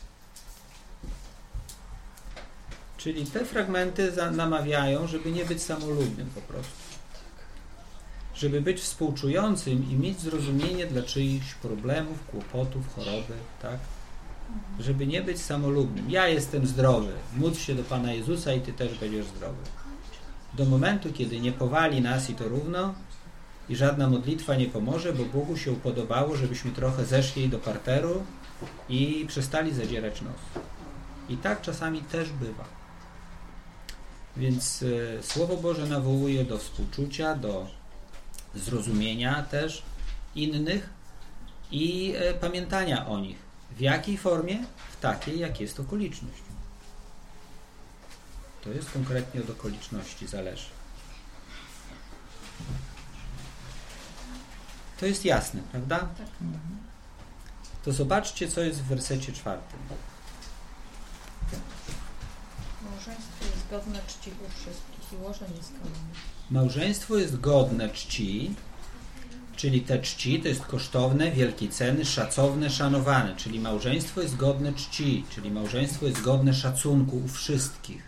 Czyli te fragmenty namawiają, żeby nie być samolubnym po prostu. Żeby być współczującym i mieć zrozumienie dla czyichś problemów, kłopotów, choroby, tak? Żeby nie być samolubnym. Ja jestem zdrowy. Módl się do Pana Jezusa i Ty też będziesz zdrowy. do momentu, kiedy nie powali nas i to równo i żadna modlitwa nie pomoże, bo Bogu się upodobało, żebyśmy trochę zeszli do parteru i przestali zadzierać nos. I tak czasami też bywa. Więc Słowo Boże nawołuje do współczucia, do zrozumienia też innych i pamiętania o nich. W jakiej formie? W takiej, jak jest okoliczność. To jest konkretnie od okoliczności zależy. To jest jasne, prawda? Tak. To zobaczcie, co jest w wersecie 4. Małżeństwo jest godne czci u wszystkich i łoże nieskalane. Małżeństwo jest godne czci, czyli te czci to jest kosztowne, wielkiej ceny, szacowne, szanowane, czyli małżeństwo jest godne czci, czyli małżeństwo jest godne szacunku u wszystkich.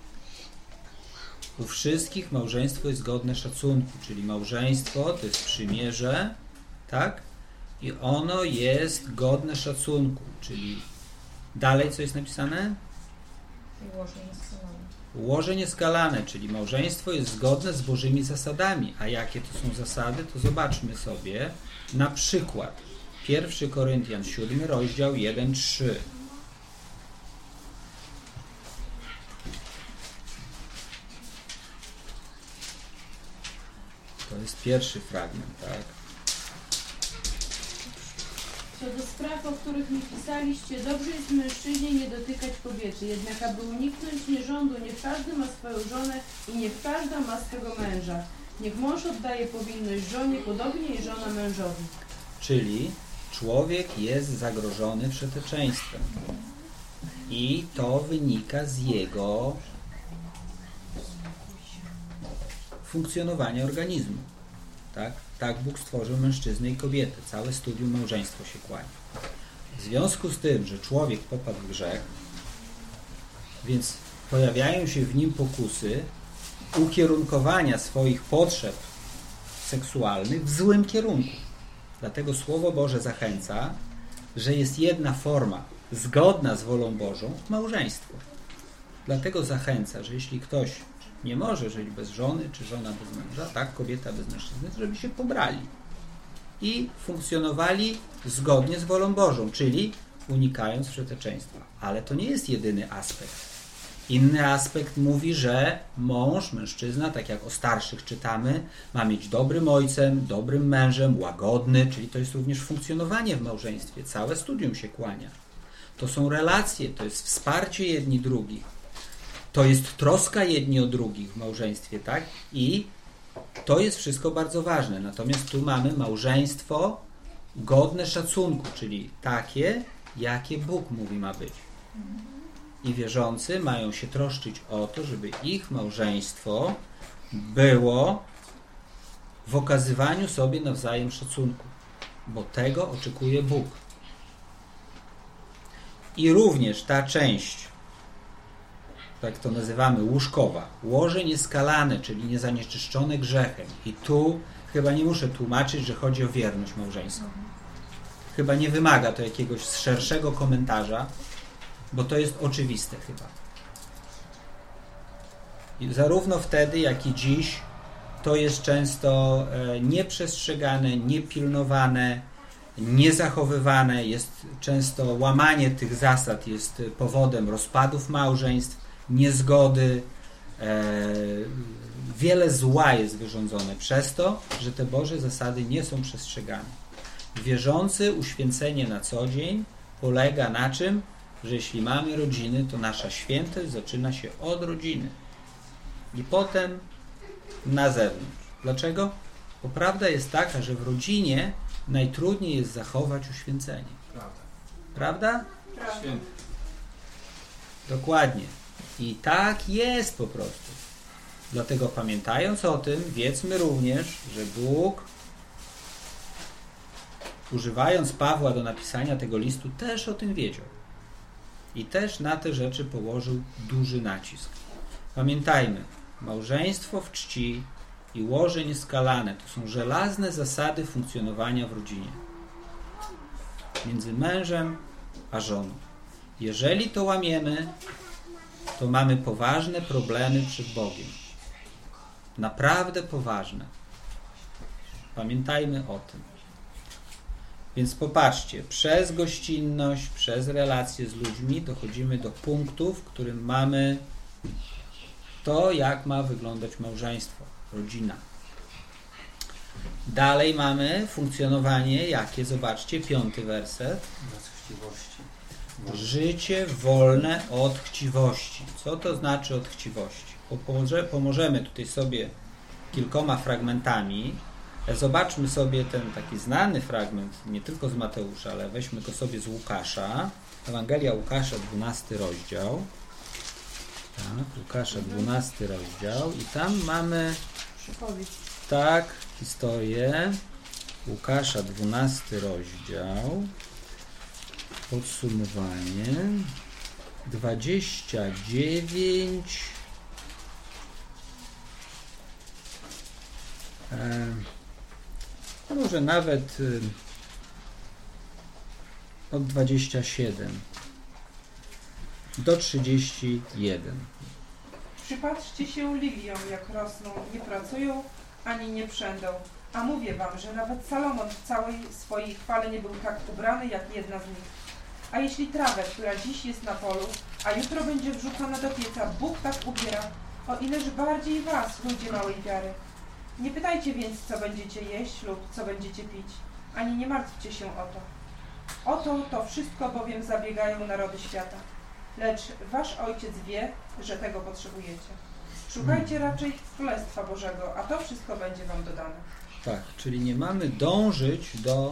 U wszystkich małżeństwo jest godne szacunku, czyli małżeństwo to jest przymierze, tak? I ono jest godne szacunku, czyli dalej co jest napisane? I łoże nieskalane. Łoże nieskalane, czyli małżeństwo jest zgodne z Bożymi zasadami. A jakie to są zasady? To zobaczmy sobie na przykład 1 Koryntian 7, rozdział 1-3. To jest pierwszy fragment, tak? Co do spraw, o których mi pisaliście, dobrze jest mężczyźnie nie dotykać kobiety, jednak aby uniknąć nierządu, niech każdy ma swoją żonę i niech każda ma swego męża. Niech mąż oddaje powinność żonie, podobnie i żona mężowi. Czyli człowiek jest zagrożony przeteczeństwem. I to wynika z jego funkcjonowania organizmu. Tak Bóg stworzył mężczyznę i kobietę. Całe studium małżeństwo się kłania. W związku z tym, że człowiek popadł w grzech, więc pojawiają się w nim pokusy ukierunkowania swoich potrzeb seksualnych w złym kierunku. Dlatego Słowo Boże zachęca, że jest jedna forma zgodna z wolą Bożą – małżeństwo. Dlatego zachęca, że jeśli ktoś nie może żyć bez żony, czy żona bez męża, tak, kobieta bez mężczyzny, żeby się pobrali i funkcjonowali zgodnie z wolą Bożą, czyli unikając przeteczeństwa. Ale to nie jest jedyny aspekt. Inny aspekt mówi, że mąż, mężczyzna, tak jak o starszych czytamy, ma mieć dobrym ojcem, dobrym mężem, łagodny, czyli to jest również funkcjonowanie w małżeństwie. Całe studium się kłania. To są relacje, to jest wsparcie jedni drugich. To jest troska jedni o drugich w małżeństwie, tak? I to jest wszystko bardzo ważne. Natomiast tu mamy małżeństwo godne szacunku, czyli takie, jakie Bóg mówi ma być. I wierzący mają się troszczyć o to, żeby ich małżeństwo było w okazywaniu sobie nawzajem szacunku, bo tego oczekuje Bóg. I również ta część, tak to nazywamy, łóżkowa, łoże nieskalane, czyli niezanieczyszczone grzechem. I tu chyba nie muszę tłumaczyć, że chodzi o wierność małżeńską. Chyba nie wymaga to jakiegoś szerszego komentarza, bo to jest oczywiste chyba. I zarówno wtedy, jak i dziś to jest często nieprzestrzegane, niepilnowane, niezachowywane, jest często łamanie tych zasad jest powodem rozpadów małżeństw, niezgody. Wiele zła jest wyrządzone przez to, że te Boże zasady nie są przestrzegane. Wierzący uświęcenie na co dzień polega na czym? Że jeśli mamy rodziny, to nasza świętość zaczyna się od rodziny i potem na zewnątrz. Dlaczego? Bo prawda jest taka, że w rodzinie najtrudniej jest zachować uświęcenie. Prawda? Święty. Dokładnie. I tak jest po prostu. Dlatego pamiętając o tym, wiedzmy również, że Bóg, używając Pawła do napisania tego listu, też o tym wiedział. I też na te rzeczy położył duży nacisk. Pamiętajmy, małżeństwo w czci i łoże nieskalane to są żelazne zasady funkcjonowania w rodzinie. Między mężem a żoną. Jeżeli to łamiemy, to mamy poważne problemy przed Bogiem. Naprawdę poważne. Pamiętajmy o tym. Więc popatrzcie, przez gościnność, przez relacje z ludźmi dochodzimy do punktu, w którym mamy to, jak ma wyglądać małżeństwo, rodzina. Dalej mamy funkcjonowanie jakie? Zobaczcie, 5. werset. Życie wolne od chciwości. Co to znaczy od chciwości? Pomożemy tutaj sobie kilkoma fragmentami. Zobaczmy sobie ten taki znany fragment, nie tylko z Mateusza, ale weźmy go sobie z Łukasza. Ewangelia Łukasza, 12 rozdział. Tak, Łukasza, 12 rozdział. I tam mamy tak, historię. Łukasza, 12 rozdział. Podsumowanie. 29. Może nawet od 27 do 31. Przypatrzcie się liliom, jak rosną, nie pracują, ani nie przędą. A mówię wam, że nawet Salomon w całej swojej chwale nie był tak ubrany, jak jedna z nich. A jeśli trawę, która dziś jest na polu, a jutro będzie wrzucona do pieca, Bóg tak ubiera, o ileż bardziej was, ludzie małej wiary. Nie pytajcie więc, co będziecie jeść lub co będziecie pić, ani nie martwcie się o to. O to wszystko bowiem zabiegają narody świata. Lecz wasz Ojciec wie, że tego potrzebujecie. Szukajcie raczej Królestwa Bożego, a to wszystko będzie wam dodane. Tak, czyli nie mamy dążyć do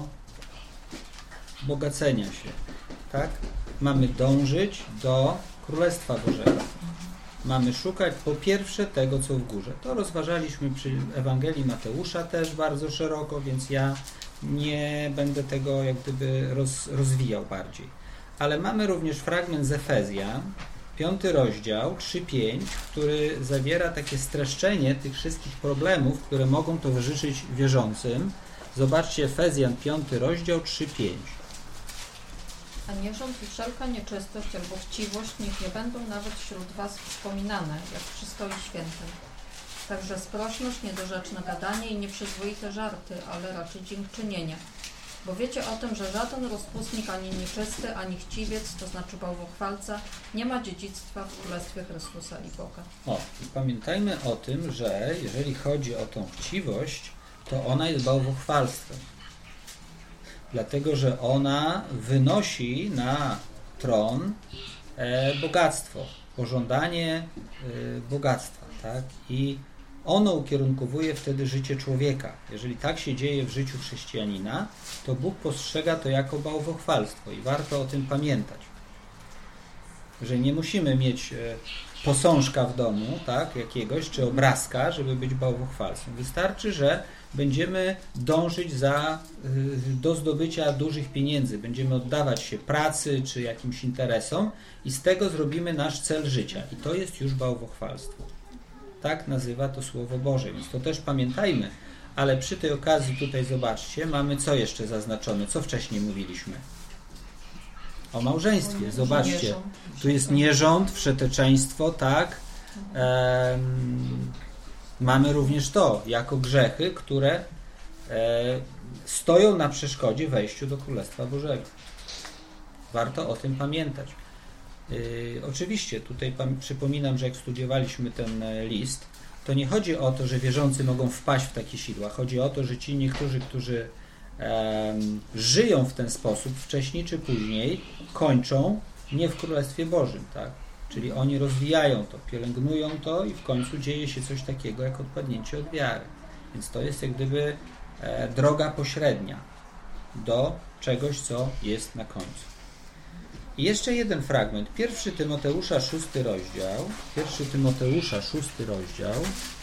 bogacenia się, tak? Mamy dążyć do Królestwa Bożego. Mamy szukać po pierwsze tego, co w górze. To rozważaliśmy przy Ewangelii Mateusza też bardzo szeroko, więc ja nie będę tego jak gdyby rozwijał bardziej. Ale mamy również fragment z Efezjan, 5 rozdział, 3-5, który zawiera takie streszczenie tych wszystkich problemów, które mogą towarzyszyć wierzącym. Zobaczcie Efezjan, 5 rozdział, 3-5. A nierząd i wszelka nieczystość albo chciwość niech nie będą nawet wśród was wspominane, jak przystoi świętym. Także sprośność, niedorzeczne gadanie i nieprzyzwoite żarty, ale raczej dziękczynienie. Bo wiecie o tym, że żaden rozpustnik, ani nieczysty, ani chciwiec, to znaczy bałwochwalca, nie ma dziedzictwa w Królestwie Chrystusa i Boga. I pamiętajmy o tym, że jeżeli chodzi o tą chciwość, to ona jest bałwochwalstwem. Dlatego, że ona wynosi na tron bogactwo, pożądanie bogactwa, tak? I ono ukierunkowuje wtedy życie człowieka. Jeżeli tak się dzieje w życiu chrześcijanina, to Bóg postrzega to jako bałwochwalstwo i warto o tym pamiętać. Że nie musimy mieć posążka w domu, tak, jakiegoś, czy obrazka, żeby być bałwochwalcem. Wystarczy, że będziemy dążyć do zdobycia dużych pieniędzy, będziemy oddawać się pracy, czy jakimś interesom i z tego zrobimy nasz cel życia. I to jest już bałwochwalstwo. Tak nazywa to Słowo Boże, więc to też pamiętajmy. Ale przy tej okazji tutaj zobaczcie, mamy co jeszcze zaznaczone, co wcześniej mówiliśmy. O małżeństwie. Zobaczcie, tu jest nierząd, wszeteczeństwo, tak. Mamy również to, jako grzechy, które stoją na przeszkodzie wejściu do Królestwa Bożego. Warto o tym pamiętać. Oczywiście, tutaj przypominam, że jak studiowaliśmy ten list, to nie chodzi o to, że wierzący mogą wpaść w takie sidła. Chodzi o to, że ci niektórzy, którzy żyją w ten sposób, wcześniej czy później, kończą nie w Królestwie Bożym, tak? Czyli oni rozwijają to, pielęgnują to i w końcu dzieje się coś takiego jak odpadnięcie od wiary. Więc to jest jak gdyby droga pośrednia do czegoś, co jest na końcu. I jeszcze jeden fragment. 1 Tymoteusza, 6 rozdział. 1 Tymoteusza, 6 rozdział.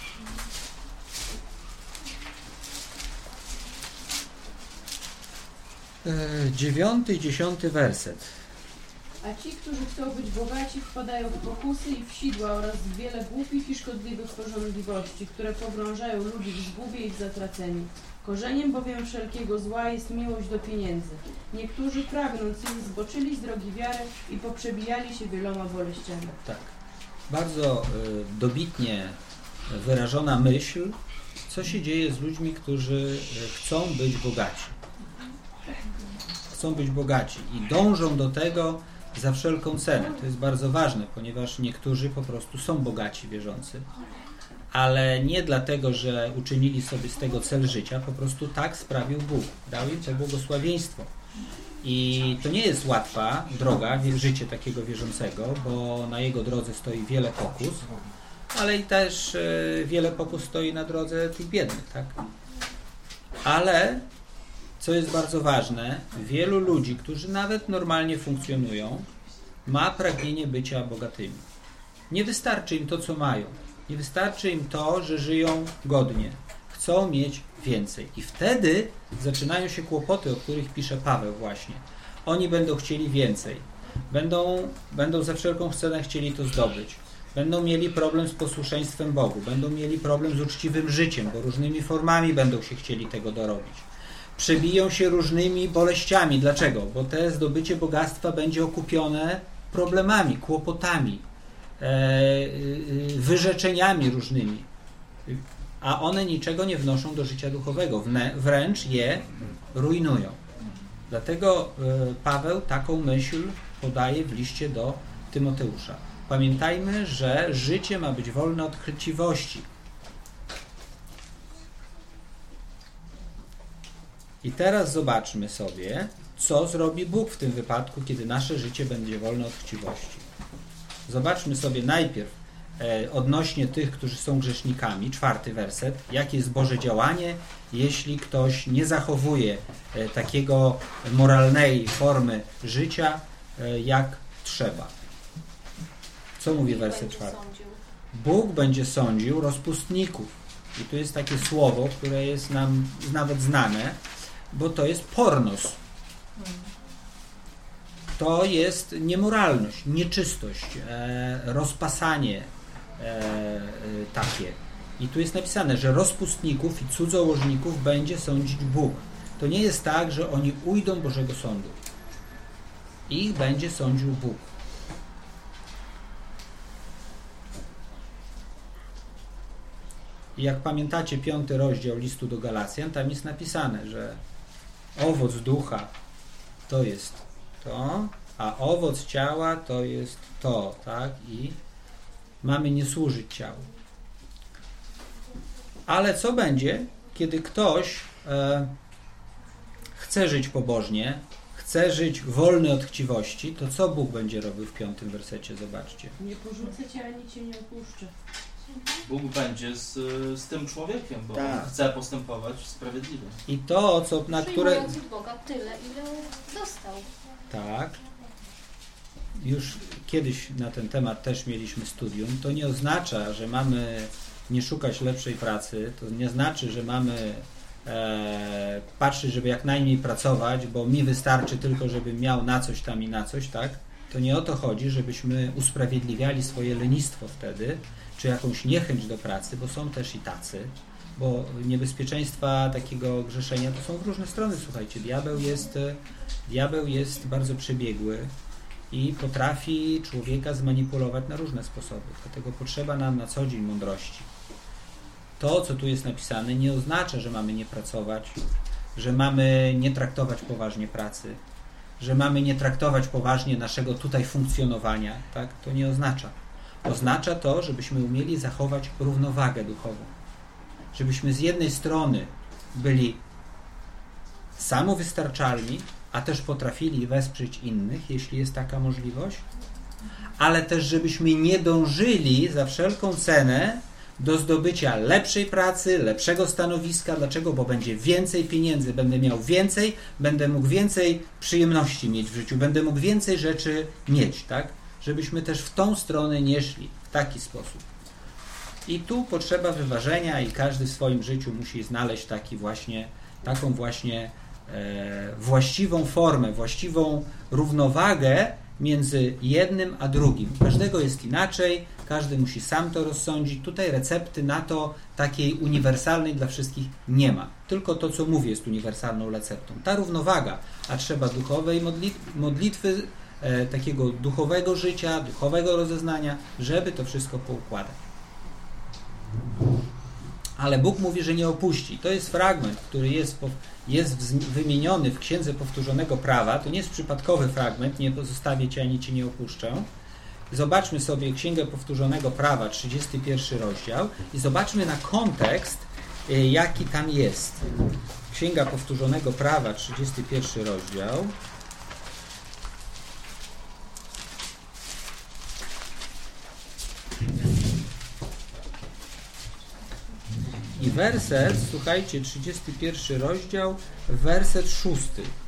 9 i 10 werset. A ci, którzy chcą być bogaci, wpadają w pokusy i w sidła oraz w wiele głupich i szkodliwych pożądliwości, które pogrążają ludzi w zgubie i w zatraceniu. Korzeniem bowiem wszelkiego zła jest miłość do pieniędzy. Niektórzy pragnąc ich zboczyli z drogi wiary i poprzebijali się wieloma boleściami. Tak. Bardzo dobitnie wyrażona myśl, co się dzieje z ludźmi, którzy chcą być bogaci. Chcą być bogaci i dążą do tego za wszelką cenę. To jest bardzo ważne, ponieważ niektórzy po prostu są bogaci wierzący, ale nie dlatego, że uczynili sobie z tego cel życia, po prostu tak sprawił Bóg. Dał im to błogosławieństwo. I to nie jest łatwa droga, życie takiego wierzącego, bo na jego drodze stoi wiele pokus, ale i też wiele pokus stoi na drodze tych biednych, tak? Ale, co jest bardzo ważne, wielu ludzi, którzy nawet normalnie funkcjonują, ma pragnienie bycia bogatymi. Nie wystarczy im to, co mają. Nie wystarczy im to, że żyją godnie. Chcą mieć więcej. I wtedy zaczynają się kłopoty, o których pisze Paweł właśnie. Oni będą chcieli więcej. Będą za wszelką cenę chcieli to zdobyć. Będą mieli problem z posłuszeństwem Bogu. Będą mieli problem z uczciwym życiem, bo różnymi formami będą się chcieli tego dorobić. Przebiją się różnymi boleściami. Dlaczego? Bo te zdobycie bogactwa będzie okupione problemami, kłopotami, wyrzeczeniami różnymi. A one niczego nie wnoszą do życia duchowego. Wręcz je rujnują. Dlatego Paweł taką myśl podaje w liście do Tymoteusza. Pamiętajmy, że życie ma być wolne od chciwości. I teraz zobaczmy sobie, co zrobi Bóg w tym wypadku, kiedy nasze życie będzie wolne od chciwości. Zobaczmy sobie najpierw odnośnie tych, którzy są grzesznikami, 4 werset, jakie jest Boże działanie, jeśli ktoś nie zachowuje takiego moralnej formy życia, jak trzeba. Co mówi werset 4? Bóg będzie sądził rozpustników. I tu jest takie słowo, które jest nam nawet znane, bo to jest pornos. To jest niemoralność, nieczystość, rozpasanie takie. I tu jest napisane, że rozpustników i cudzołożników będzie sądzić Bóg. To nie jest tak, że oni ujdą Bożego Sądu. Ich będzie sądził Bóg. I jak pamiętacie 5 rozdział listu do Galacjan, tam jest napisane, że owoc ducha to jest to, a owoc ciała to jest to, tak? I mamy nie służyć ciału. Ale co będzie, kiedy ktoś chce żyć pobożnie, chce żyć wolny od chciwości, to co Bóg będzie robił w 5 wersecie? Zobaczcie. Nie porzucę cię, ani cię nie opuszczę. Bóg będzie z tym człowiekiem, bo tak. On chce postępować sprawiedliwie. I to, co na które... Przyjmując od Boga tyle, ile dostał. Tak. Już kiedyś na ten temat też mieliśmy studium. To nie oznacza, że mamy nie szukać lepszej pracy. To nie znaczy, że mamy patrzeć, żeby jak najmniej pracować, bo mi wystarczy tylko, żebym miał na coś tam i na coś, tak? To nie o to chodzi, żebyśmy usprawiedliwiali swoje lenistwo wtedy, czy jakąś niechęć do pracy, bo są też i tacy, bo niebezpieczeństwa takiego grzeszenia to są w różne strony. Słuchajcie, diabeł jest bardzo przebiegły i potrafi człowieka zmanipulować na różne sposoby. Dlatego potrzeba nam na co dzień mądrości. To, co tu jest napisane, nie oznacza, że mamy nie pracować, że mamy nie traktować poważnie pracy, że mamy nie traktować poważnie naszego tutaj funkcjonowania. Tak? To nie oznacza. Oznacza to, żebyśmy umieli zachować równowagę duchową. Żebyśmy z jednej strony byli samowystarczalni, a też potrafili wesprzeć innych, jeśli jest taka możliwość, ale też żebyśmy nie dążyli za wszelką cenę do zdobycia lepszej pracy, lepszego stanowiska. Dlaczego? Bo będzie więcej pieniędzy, będę miał więcej, będę mógł więcej przyjemności mieć w życiu, będę mógł więcej rzeczy mieć, tak? Żebyśmy też w tą stronę nie szli, w taki sposób. I tu potrzeba wyważenia i każdy w swoim życiu musi znaleźć taką właśnie właściwą formę, właściwą równowagę między jednym a drugim. Każdego jest inaczej, każdy musi sam to rozsądzić. Tutaj recepty na to takiej uniwersalnej dla wszystkich nie ma. Tylko to, co mówię, jest uniwersalną receptą. Ta równowaga, a trzeba duchowej modlitwy, takiego duchowego życia, duchowego rozeznania, żeby to wszystko poukładać. Ale Bóg mówi, że nie opuści. To jest fragment, który jest wymieniony w Księdze Powtórzonego Prawa. To nie jest przypadkowy fragment, nie pozostawię Cię ani Cię nie opuszczę. Zobaczmy sobie Księgę Powtórzonego Prawa, 31 rozdział i zobaczmy na kontekst, jaki tam jest. Księga Powtórzonego Prawa, 31 rozdział. I werset, słuchajcie, 31 rozdział, werset 6.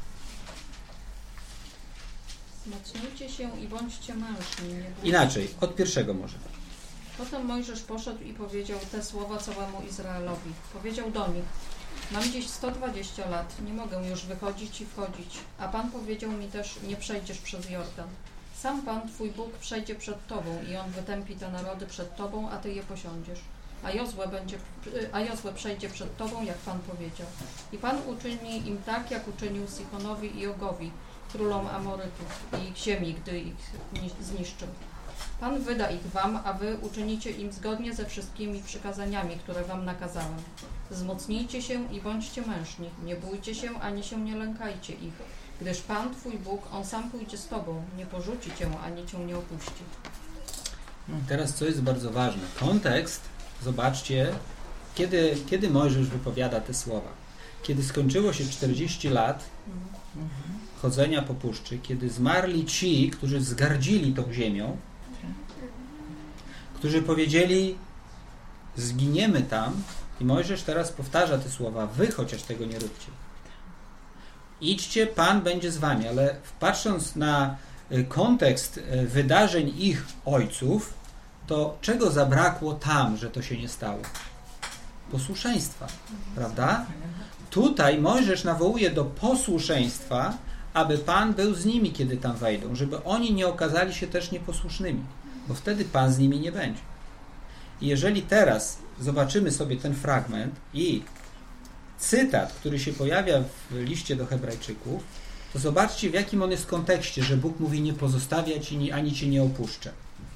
Wzmocnijcie się i bądźcie mężni. Nie bójcie. Inaczej, od pierwszego może. Potem Mojżesz poszedł i powiedział te słowa całemu Izraelowi. Powiedział do nich: mam dziś 120 lat, nie mogę już wychodzić i wchodzić. A Pan powiedział mi też: nie przejdziesz przez Jordan. Sam Pan, Twój Bóg, przejdzie przed Tobą i On wytępi te narody przed Tobą, a Ty je posiądziesz. A Jozue przejdzie przed Tobą, jak Pan powiedział. I Pan uczyni im tak, jak uczynił Sihonowi i Ogowi, królom Amorytów i ich ziemi, gdy ich zniszczył. Pan wyda ich wam, a wy uczynicie im zgodnie ze wszystkimi przykazaniami, które wam nakazałem. Wzmocnijcie się i bądźcie mężni, nie bójcie się, ani się nie lękajcie ich, gdyż Pan, Twój Bóg, On sam pójdzie z Tobą, nie porzuci Cię, ani Cię nie opuści. Teraz co jest bardzo ważne. Kontekst, zobaczcie, kiedy Mojżesz wypowiada te słowa. Kiedy skończyło się 40 lat chodzenia po puszczy, kiedy zmarli ci, którzy zgardzili tą ziemią, którzy powiedzieli: zginiemy tam, i Mojżesz teraz powtarza te słowa: wy chociaż tego nie róbcie. Idźcie, Pan będzie z wami. Ale patrząc na kontekst wydarzeń ich ojców, to czego zabrakło tam, że to się nie stało? Posłuszeństwa, prawda? Tutaj Mojżesz nawołuje do posłuszeństwa, aby Pan był z nimi, kiedy tam wejdą, żeby oni nie okazali się też nieposłusznymi, bo wtedy Pan z nimi nie będzie. I jeżeli teraz zobaczymy sobie ten fragment i cytat, który się pojawia w liście do Hebrajczyków, to zobaczcie, w jakim on jest kontekście, że Bóg mówi: nie pozostawię Ci, ani Cię nie opuszczę.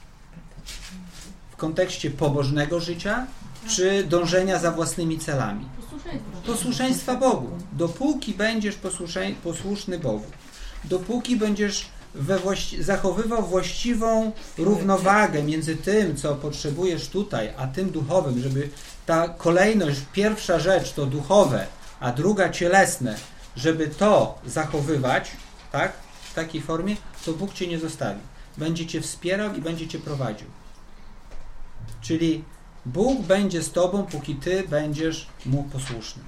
W kontekście pobożnego życia, czy dążenia za własnymi celami? Posłuszeństwa Bogu. Dopóki będziesz posłuszny Bogu, dopóki będziesz zachowywał właściwą równowagę między tym, co potrzebujesz tutaj, a tym duchowym, żeby ta kolejność, pierwsza rzecz to duchowe, a druga cielesne, żeby to zachowywać, tak, w takiej formie, to Bóg Cię nie zostawi. Będzie Cię wspierał i będzie Cię prowadził. Czyli Bóg będzie z Tobą, póki Ty będziesz Mu posłuszny.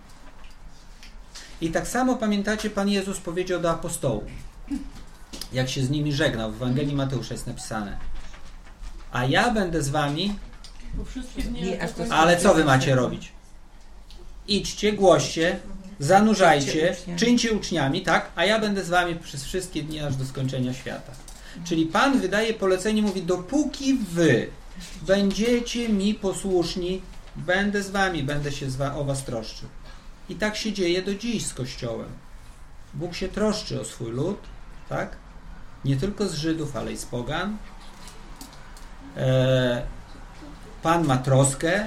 I tak samo pamiętacie, Pan Jezus powiedział do apostołów, jak się z nimi żegnał, w Ewangelii Mateusza jest napisane: a ja będę z wami, ale co wy macie robić? Idźcie, głoście, zanurzajcie, czyńcie uczniami, tak? A ja będę z wami przez wszystkie dni, aż do skończenia świata. Czyli Pan wydaje polecenie, mówi: dopóki wy będziecie mi posłuszni, będę z wami, będę się o was troszczył. I tak się dzieje do dziś z Kościołem. Bóg się troszczy o swój lud, tak? Nie tylko z Żydów, ale i z pogan. Pan ma troskę.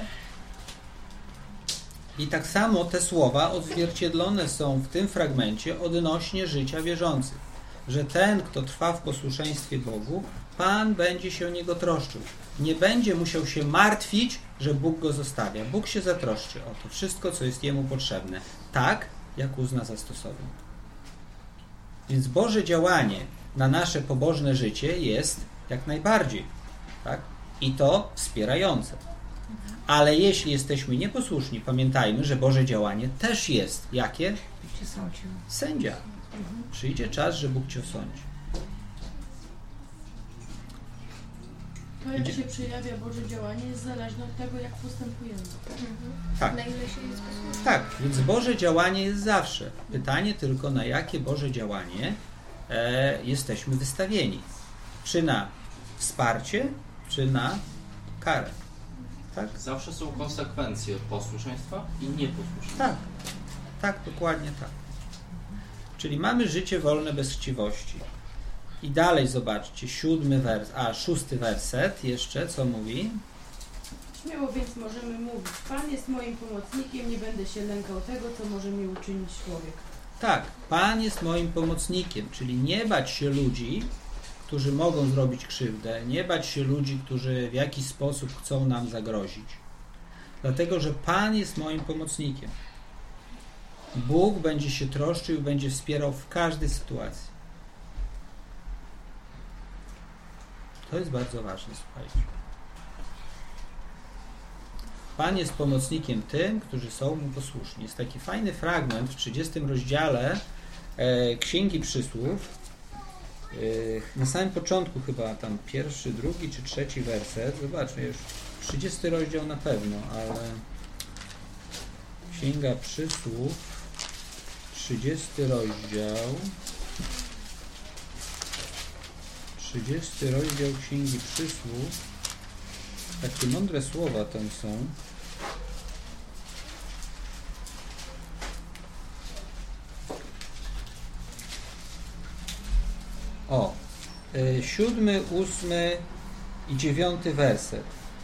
I tak samo te słowa odzwierciedlone są w tym fragmencie odnośnie życia wierzących. Że ten, kto trwa w posłuszeństwie Bogu, Pan będzie się o niego troszczył. Nie będzie musiał się martwić, że Bóg go zostawia. Bóg się zatroszczy o to wszystko, co jest jemu potrzebne. Tak, jak uzna za stosowne. Więc Boże działanie na nasze pobożne życie jest jak najbardziej, tak? I to wspierające. Ale jeśli jesteśmy nieposłuszni, pamiętajmy, że Boże działanie też jest. Jakie? Sędzia. Przyjdzie czas, że Bóg Cię osądzi. To, jak się przejawia Boże działanie, jest zależne od tego, jak postępujemy. Tak. Na ile się jest posłuszny. Tak, więc Boże działanie jest zawsze. Pytanie tylko, na jakie Boże działanie jesteśmy wystawieni. Czy na wsparcie, czy na karę. Tak? Zawsze są konsekwencje posłuszeństwa i nieposłuszeństwa. Tak, tak, dokładnie tak. Czyli mamy życie wolne bez chciwości. I dalej zobaczcie, 6 werset jeszcze, co mówi? Śmiało więc możemy mówić: Pan jest moim pomocnikiem, nie będę się lękał tego, co może mi uczynić człowiek. Tak, Pan jest moim pomocnikiem, czyli nie bać się ludzi, którzy mogą zrobić krzywdę, nie bać się ludzi, którzy w jakiś sposób chcą nam zagrozić. Dlatego, że Pan jest moim pomocnikiem. Bóg będzie się troszczył i będzie wspierał w każdej sytuacji. To jest bardzo ważne, słuchajcie. Pan jest pomocnikiem tym, którzy są Mu posłuszni. Jest taki fajny fragment w 30 rozdziale Księgi Przysłów. Na samym początku chyba tam 1., 2. czy 3. werset. Zobaczmy, już 30 rozdział na pewno, ale Księga Przysłów, 30 rozdział. 30 rozdział Księgi Przysłów. Takie mądre słowa tam są. O, 7., 8. i 9. werset.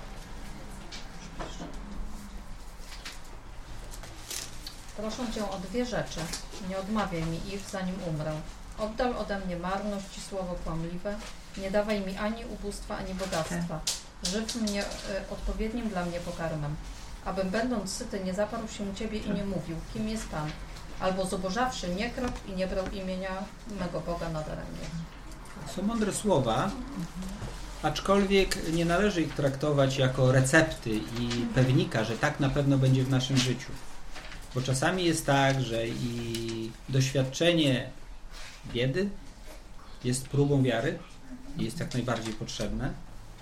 Proszę Cię o 2 rzeczy. Nie odmawiaj mi ich, zanim umrę. Oddal ode mnie marność i słowo kłamliwe. Nie dawaj mi ani ubóstwa, ani bogactwa. Żyw mnie odpowiednim dla mnie pokarmem. Abym będąc syty nie zaparł się Ciebie i nie mówił, kim jest Pan. Albo zubożawszy nie kradł i nie brał imienia mego Boga nadaremnie. Są mądre słowa, aczkolwiek nie należy ich traktować jako recepty i pewnika, że tak na pewno będzie w naszym życiu. Bo czasami jest tak, że i doświadczenie biedy jest próbą wiary i jest jak najbardziej potrzebne,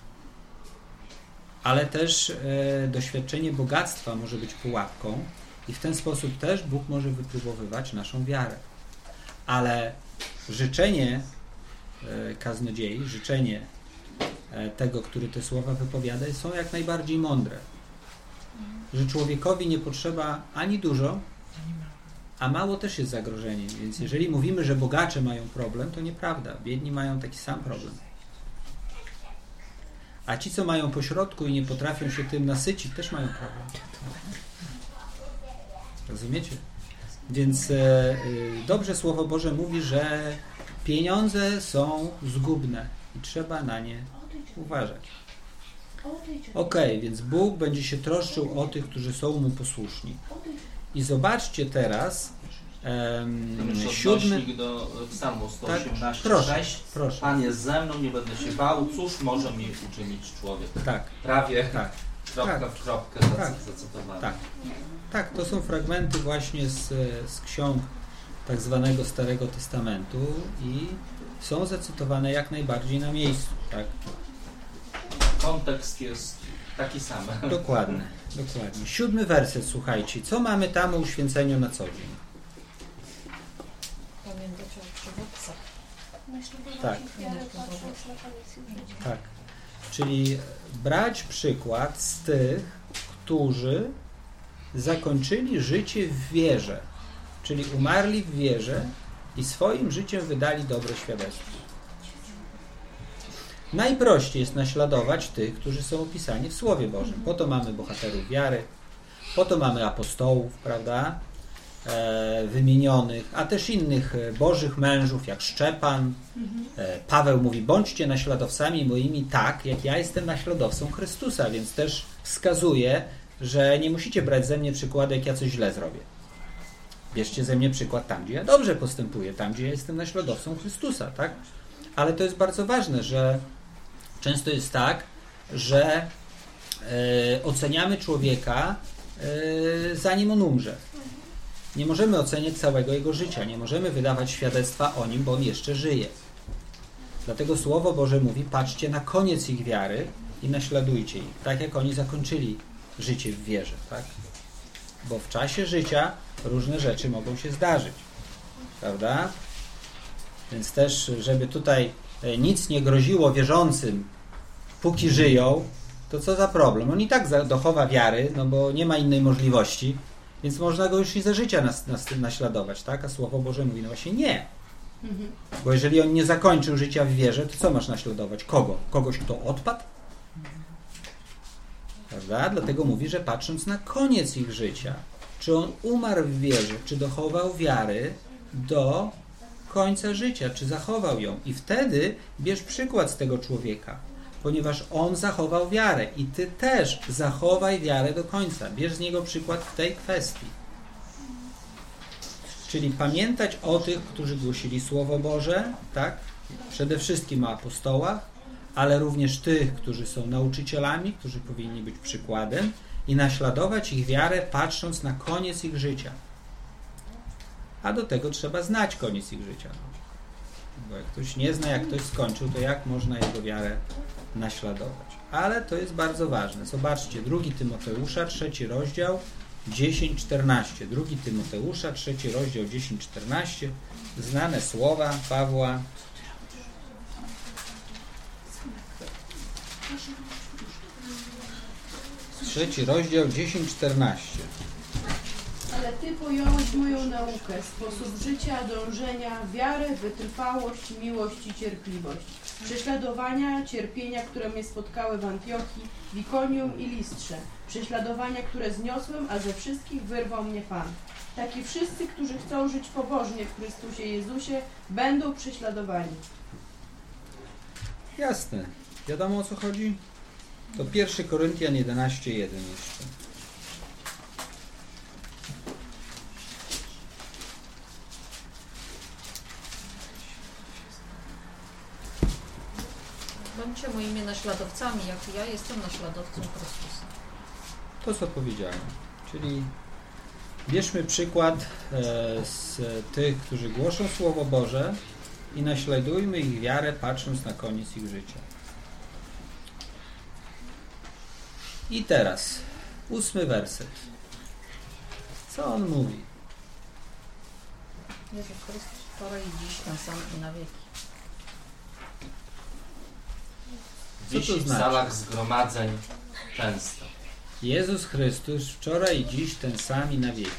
ale też doświadczenie bogactwa może być pułapką i w ten sposób też Bóg może wypróbowywać naszą wiarę. Ale życzenie kaznodziei, życzenie tego, który te słowa wypowiada, są jak najbardziej mądre. Że człowiekowi nie potrzeba ani dużo, a mało też jest zagrożeniem. Więc jeżeli mówimy, że bogacze mają problem, to nieprawda. Biedni mają taki sam problem. A ci, co mają pośrodku i nie potrafią się tym nasycić, też mają problem. Rozumiecie? Więc dobrze Słowo Boże mówi, że pieniądze są zgubne i trzeba na nie uważać. Więc Bóg będzie się troszczył o tych, którzy są Mu posłuszni. I zobaczcie teraz 7. do Psalmu 118, tak, 6. Proszę. Pan jest ze mną, nie będę się bał, cóż może mi uczynić człowiek? Tak. Prawie tak. kropka w kropkę zacytowane. Tak, to są fragmenty właśnie z ksiąg tak zwanego Starego Testamentu i są zacytowane jak najbardziej na miejscu. Tak? Kontekst jest taki sam. Dokładnie. 7. werset, słuchajcie. Co mamy tam o uświęceniu na co dzień? Pamiętać o przywódcach. Tak. Tak. Czyli brać przykład z tych, którzy zakończyli życie w wierze, czyli umarli w wierze i swoim życiem wydali dobre świadectwo. Najprościej jest naśladować tych, którzy są opisani w Słowie Bożym. Po to mamy bohaterów wiary, po to mamy apostołów, prawda, wymienionych, a też innych bożych mężów, jak Szczepan. Paweł mówi, bądźcie naśladowcami moimi tak, jak ja jestem naśladowcą Chrystusa, więc też wskazuje, że nie musicie brać ze mnie przykładu, jak ja coś źle zrobię. Bierzcie ze mnie przykład tam, gdzie ja dobrze postępuję, tam, gdzie ja jestem naśladowcą Chrystusa, tak? Ale to jest bardzo ważne, że często jest tak, że oceniamy człowieka zanim on umrze. Nie możemy oceniać całego jego życia, nie możemy wydawać świadectwa o nim, bo on jeszcze żyje. Dlatego Słowo Boże mówi, patrzcie na koniec ich wiary i naśladujcie ich, tak jak oni zakończyli życie w wierze, tak? Bo w czasie życia różne rzeczy mogą się zdarzyć, prawda? Więc też, żeby tutaj nic nie groziło wierzącym, póki żyją, to co za problem? On i tak dochowa wiary, no bo nie ma innej możliwości, więc można go już i za życia naśladować, tak? A Słowo Boże mówi, no właśnie nie. Bo jeżeli on nie zakończył życia w wierze, to co masz naśladować? Kogo? Kogoś, kto odpadł? Prawda? Dlatego mówi, że patrząc na koniec ich życia, czy on umarł w wierze, czy dochował wiary do końca życia, czy zachował ją. I wtedy bierz przykład z tego człowieka, ponieważ on zachował wiarę i ty też zachowaj wiarę do końca. Bierz z niego przykład w tej kwestii. Czyli pamiętać o tych, którzy głosili Słowo Boże, tak? Przede wszystkim o apostołach, ale również tych, którzy są nauczycielami, którzy powinni być przykładem i naśladować ich wiarę, patrząc na koniec ich życia. A do tego trzeba znać koniec ich życia. Bo jak ktoś nie zna, jak ktoś skończył, to jak można jego wiarę naśladować? Ale to jest bardzo ważne. Zobaczcie, 2 Tymoteusza, 3 rozdział, 10-14. 2 Tymoteusza, 3 rozdział, 10-14. Znane słowa Pawła. Trzeci rozdział, 10-14. Ale Ty pojąłeś moją naukę, sposób życia, dążenia, wiarę, wytrwałość, miłość i cierpliwość, prześladowania, cierpienia, które mnie spotkały w Antiochii, w Ikonium i Listrze, prześladowania, które zniosłem, a ze wszystkich wyrwał mnie Pan. Tak i wszyscy, którzy chcą żyć pobożnie w Chrystusie Jezusie, będą prześladowani. Jasne. Wiadomo, o co chodzi? To 1 Koryntian 11:1 jeszcze. Bądźcie moimi naśladowcami, jak ja jestem naśladowcą Chrystusa. To, co powiedziałem. Czyli bierzmy przykład z tych, którzy głoszą Słowo Boże i naśladujmy ich wiarę, patrząc na koniec ich życia. I teraz 8 werset. Co on mówi? Jezus Chrystus wczoraj i dziś ten sam i na wieki. Wisi w znaczy? salach zgromadzeń często. Jezus Chrystus wczoraj i dziś ten sam i na wieki.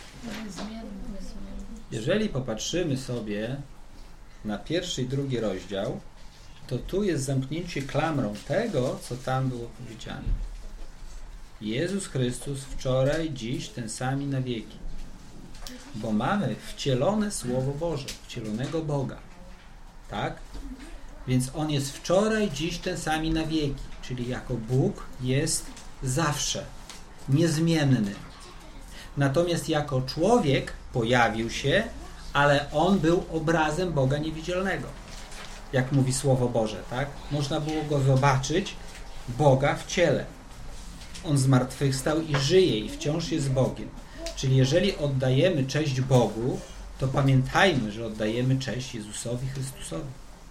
Jeżeli popatrzymy sobie na 1 i 2 rozdział, to tu jest zamknięcie klamrą tego, co tam było powiedziane. Jezus Chrystus wczoraj, dziś ten sam i na wieki. Bo mamy wcielone Słowo Boże, wcielonego Boga. Tak? Więc On jest wczoraj, dziś ten sam i na wieki. Czyli jako Bóg jest zawsze, niezmienny. Natomiast jako człowiek pojawił się, ale On był obrazem Boga niewidzialnego. Jak mówi Słowo Boże, tak? Można było Go zobaczyć, Boga w ciele. On zmartwychwstał i żyje i wciąż jest Bogiem. Czyli jeżeli oddajemy cześć Bogu, to pamiętajmy, że oddajemy cześć Jezusowi Chrystusowi.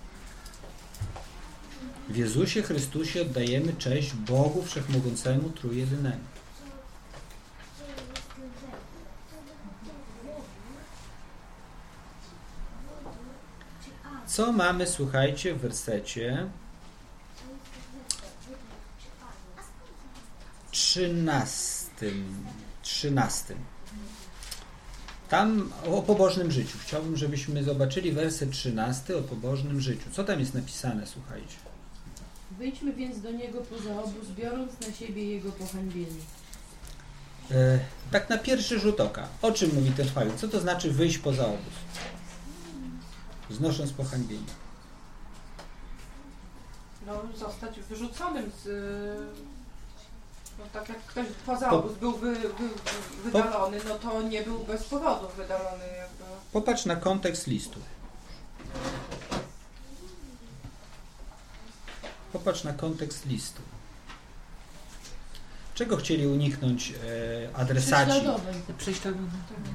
W Jezusie Chrystusie oddajemy cześć Bogu Wszechmogącemu, Trójjedynemu. Co mamy, słuchajcie, w wersecie 13. Tam o pobożnym życiu. Chciałbym, żebyśmy zobaczyli werset 13 o pobożnym życiu. Co tam jest napisane, słuchajcie? Wyjdźmy więc do Niego poza obóz, biorąc na siebie Jego pohańbienie. Tak na pierwszy rzut oka. O czym mówi ten fragment? Co to znaczy wyjść poza obóz? Znosząc pohańbienie. No, zostać wyrzuconym z... No, tak jak ktoś poza obóz był wydalony, no to nie był bez powodu wydalony. Jakby. Popatrz na kontekst listu. Popatrz na kontekst listu. Czego chcieli uniknąć adresaci? Prześladowań.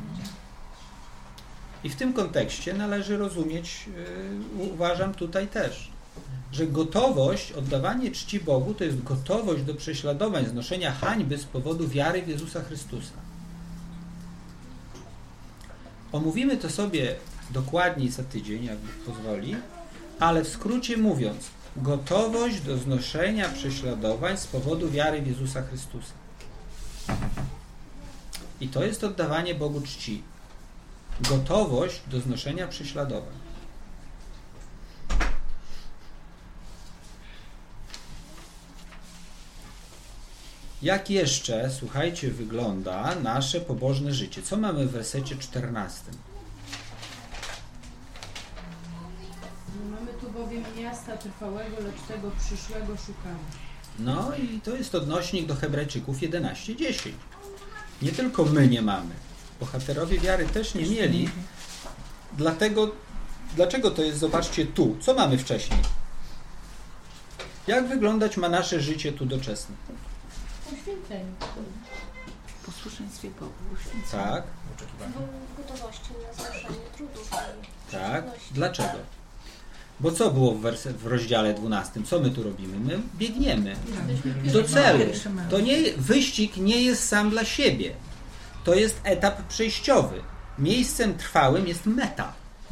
I w tym kontekście należy rozumieć, uważam tutaj też, że gotowość, oddawanie czci Bogu to jest gotowość do prześladowań, znoszenia hańby z powodu wiary w Jezusa Chrystusa. Omówimy to sobie dokładniej za tydzień, jak Bóg pozwoli, ale w skrócie mówiąc, gotowość do znoszenia prześladowań z powodu wiary w Jezusa Chrystusa. I to jest oddawanie Bogu czci. Gotowość do znoszenia prześladowań. Jak jeszcze, słuchajcie, wygląda nasze pobożne życie? Co mamy w wersecie 14? Mamy tu bowiem miasta trwałego, lecz tego przyszłego szukamy. No i to jest odnośnik do Hebrajczyków 11:10. Nie tylko my nie mamy. Bohaterowie wiary też nie mieli. Dlaczego to jest? Zobaczcie tu. Co mamy wcześniej? Jak wyglądać ma nasze życie tu doczesne? Uświęcenie. Posłuszeństwie Bogu. Uświęcenie. Tak, W gotowości na znoszenie trudów. tak. Dlaczego? Bo co było w rozdziale 12? Co my tu robimy? My biegniemy do celu. To wyścig nie jest sam dla siebie. To jest etap przejściowy. Miejscem trwałym jest meta.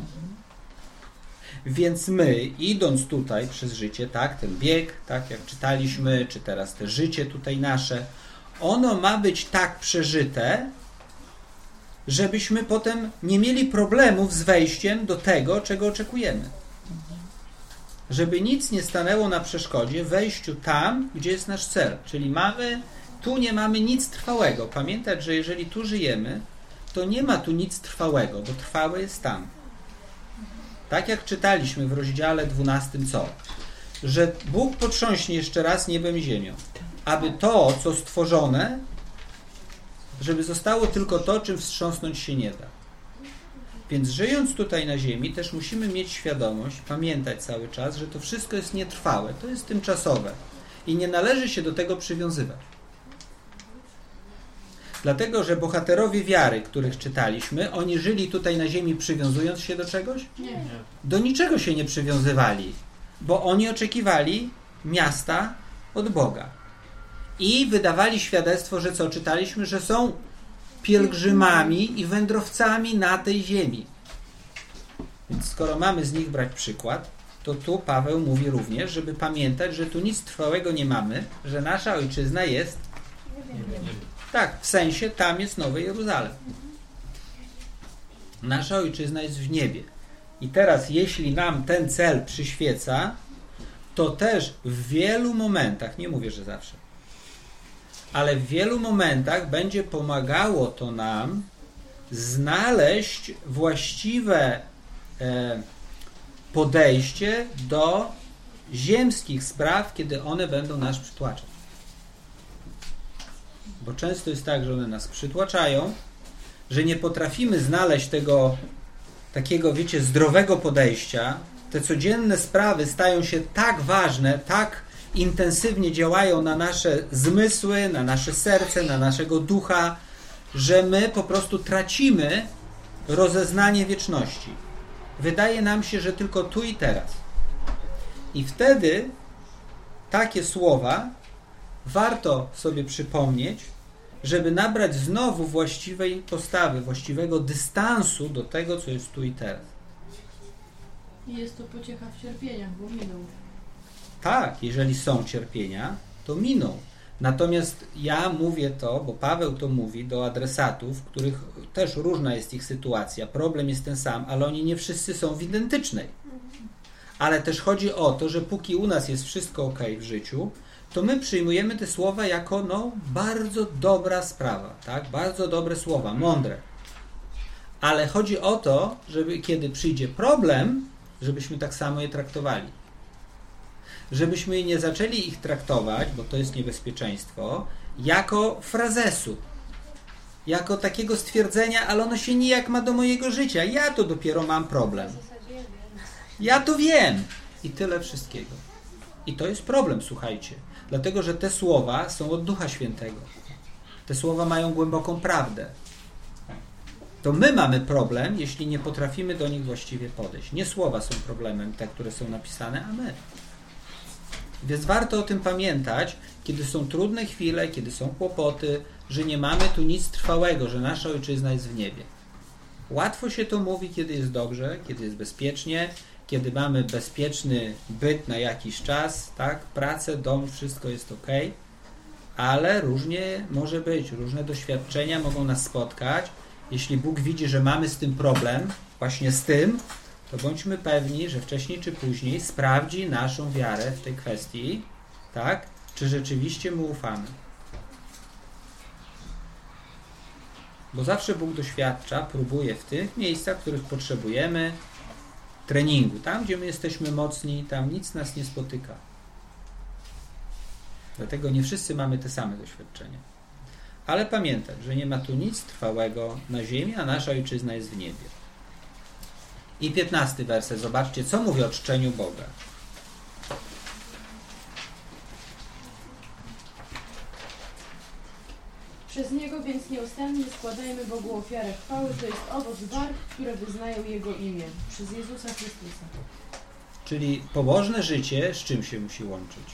Więc my, idąc tutaj przez życie, tak, ten bieg, tak jak czytaliśmy, czy teraz te życie tutaj nasze, ono ma być tak przeżyte, żebyśmy potem nie mieli problemów z wejściem do tego, czego oczekujemy. Żeby nic nie stanęło na przeszkodzie wejściu tam, gdzie jest nasz cel. Czyli tu nie mamy nic trwałego. Pamiętać, że jeżeli tu żyjemy, to nie ma tu nic trwałego, bo trwałe jest tam. Tak jak czytaliśmy w rozdziale 12 co? Że Bóg potrząśnie jeszcze raz niebem i ziemią, aby to, co stworzone, żeby zostało tylko to, czym wstrząsnąć się nie da. Więc żyjąc tutaj na ziemi, też musimy mieć świadomość, pamiętać cały czas, że to wszystko jest nietrwałe, to jest tymczasowe i nie należy się do tego przywiązywać. Dlatego, że bohaterowie wiary, których czytaliśmy, oni żyli tutaj na ziemi przywiązując się do czegoś? Nie. Do niczego się nie przywiązywali, bo oni oczekiwali miasta od Boga. I wydawali świadectwo, że co czytaliśmy? Że są pielgrzymami i wędrowcami na tej ziemi. Więc skoro mamy z nich brać przykład, to tu Paweł mówi również, żeby pamiętać, że tu nic trwałego nie mamy, że nasza ojczyzna jest tak, w sensie tam jest Nowy Jeruzalem. Nasza ojczyzna jest w niebie. I teraz, jeśli nam ten cel przyświeca, to też w wielu momentach, nie mówię, że zawsze, ale w wielu momentach będzie pomagało to nam znaleźć właściwe podejście do ziemskich spraw, kiedy one będą nas przytłaczać. Bo często jest tak, że one nas przytłaczają, że nie potrafimy znaleźć tego takiego, wiecie, zdrowego podejścia. Te codzienne sprawy stają się tak ważne, tak intensywnie działają na nasze zmysły, na nasze serce, na naszego ducha, że my po prostu tracimy rozeznanie wieczności. Wydaje nam się, że tylko tu i teraz. I wtedy takie słowa warto sobie przypomnieć, żeby nabrać znowu właściwej postawy, właściwego dystansu do tego, co jest tu i teraz. I jest to pociecha w cierpieniach, bo miną. Tak, jeżeli są cierpienia, to miną. Natomiast ja mówię to, bo Paweł to mówi do adresatów, których też różna jest ich sytuacja. Problem jest ten sam, ale oni nie wszyscy są w identycznej. Ale też chodzi o to, że póki u nas jest wszystko ok w życiu, to my przyjmujemy te słowa jako bardzo dobra sprawa, tak? Bardzo dobre słowa, mądre. Ale chodzi o to, żeby kiedy przyjdzie problem, żebyśmy tak samo je traktowali. Żebyśmy nie zaczęli ich traktować, bo to jest niebezpieczeństwo, jako frazesu. Jako takiego stwierdzenia, ale ono się nijak ma do mojego życia. Ja to dopiero mam problem. Ja to wiem. I tyle wszystkiego. I to jest problem, słuchajcie. Dlatego, że te słowa są od Ducha Świętego. Te słowa mają głęboką prawdę. To my mamy problem, jeśli nie potrafimy do nich właściwie podejść. Nie słowa są problemem, te, które są napisane, a my. Więc warto o tym pamiętać, kiedy są trudne chwile, kiedy są kłopoty, że nie mamy tu nic trwałego, że nasza ojczyzna jest w niebie. Łatwo się to mówi, kiedy jest dobrze, kiedy jest bezpiecznie, kiedy mamy bezpieczny byt na jakiś czas, tak? Pracę, dom, wszystko jest ok, ale różnie może być, różne doświadczenia mogą nas spotkać. Jeśli Bóg widzi, że mamy z tym problem, właśnie z tym, to bądźmy pewni, że wcześniej czy później sprawdzi naszą wiarę w tej kwestii, tak? Czy rzeczywiście Mu ufamy. Bo zawsze Bóg doświadcza, próbuje w tych miejscach, w których potrzebujemy treningu. Tam, gdzie my jesteśmy mocni, tam nic nas nie spotyka. Dlatego nie wszyscy mamy te same doświadczenia. Ale pamiętać, że nie ma tu nic trwałego na ziemi, a nasza ojczyzna jest w niebie. I 15 werset. Zobaczcie, co mówi o czczeniu Boga. Przez Niego więc nieustannie składajmy Bogu ofiarę chwały, to jest owoc warg, które wyznają Jego imię, przez Jezusa Chrystusa. Czyli pobożne życie z czym się musi łączyć?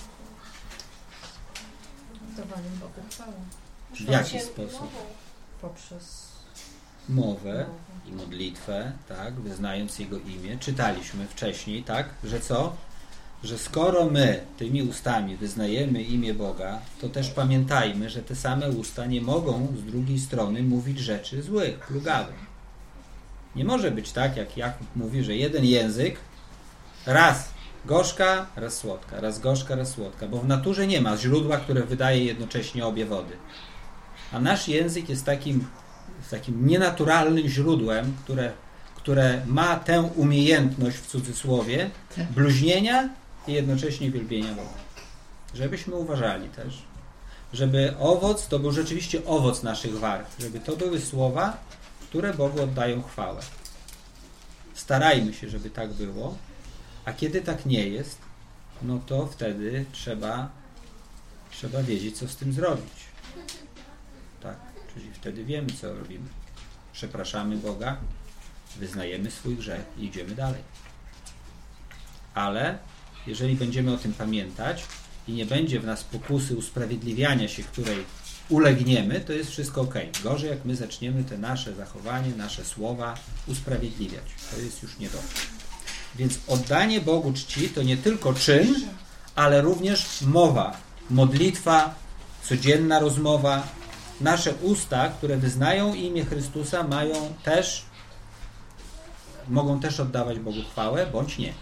Dawaniem Bogu chwałę. W jaki sposób? Poprzez Mowę i modlitwę, tak, wyznając Jego imię. Czytaliśmy wcześniej, tak, że co? Że skoro my tymi ustami wyznajemy imię Boga, to też pamiętajmy, że te same usta nie mogą z drugiej strony mówić rzeczy złych, plugawych. Nie może być tak, jak Jakub mówi, że jeden język raz gorzka, raz słodka, raz gorzka, raz słodka, bo w naturze nie ma źródła, które wydaje jednocześnie obie wody. A nasz język jest takim nienaturalnym źródłem, które ma tę umiejętność, w cudzysłowie, bluźnienia i jednocześnie wielbienia Boga. Żebyśmy uważali też, żeby owoc to był rzeczywiście owoc naszych warg, żeby to były słowa, które Bogu oddają chwałę. Starajmy się, żeby tak było, a kiedy tak nie jest, no to wtedy trzeba wiedzieć, co z tym zrobić. Tak, czyli wtedy wiemy, co robimy. Przepraszamy Boga, wyznajemy swój grzech i idziemy dalej. Ale jeżeli będziemy o tym pamiętać i nie będzie w nas pokusy usprawiedliwiania się, której ulegniemy, to jest wszystko ok. Gorzej, jak my zaczniemy te nasze zachowanie, nasze słowa usprawiedliwiać. To jest już niedobrze. Więc oddanie Bogu czci to nie tylko czyn, ale również mowa, modlitwa, codzienna rozmowa. Nasze usta, które wyznają imię Chrystusa, mogą też oddawać Bogu chwałę, bądź nie.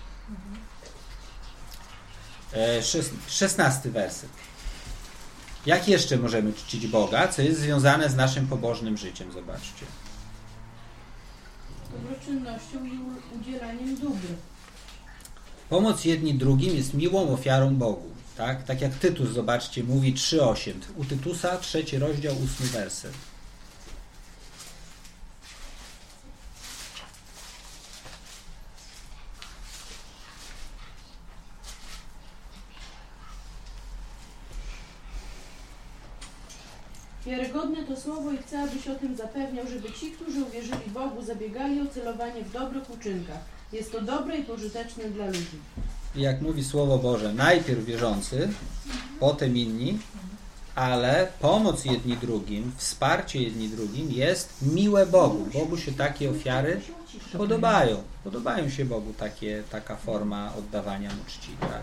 16 werset. Jak jeszcze możemy czcić Boga, co jest związane z naszym pobożnym życiem? Zobaczcie. Dobroczynnością i udzielaniem dóbr. Pomoc jedni drugim jest miłą ofiarą Bogu. Tak jak Tytus, zobaczcie, mówi 3:8. U Tytusa 3 rozdział 8 werset. Wiarygodne to słowo i chcę, abyś o tym zapewniał, żeby ci, którzy uwierzyli Bogu, zabiegali o celowanie w dobrych uczynkach. Jest to dobre i pożyteczne dla ludzi. Jak mówi Słowo Boże, najpierw wierzący, potem inni, ale pomoc jedni drugim, wsparcie jedni drugim jest miłe Bogu. Bogu się takie ofiary podobają. Podobają się Bogu taka forma oddawania mu czci. Tak.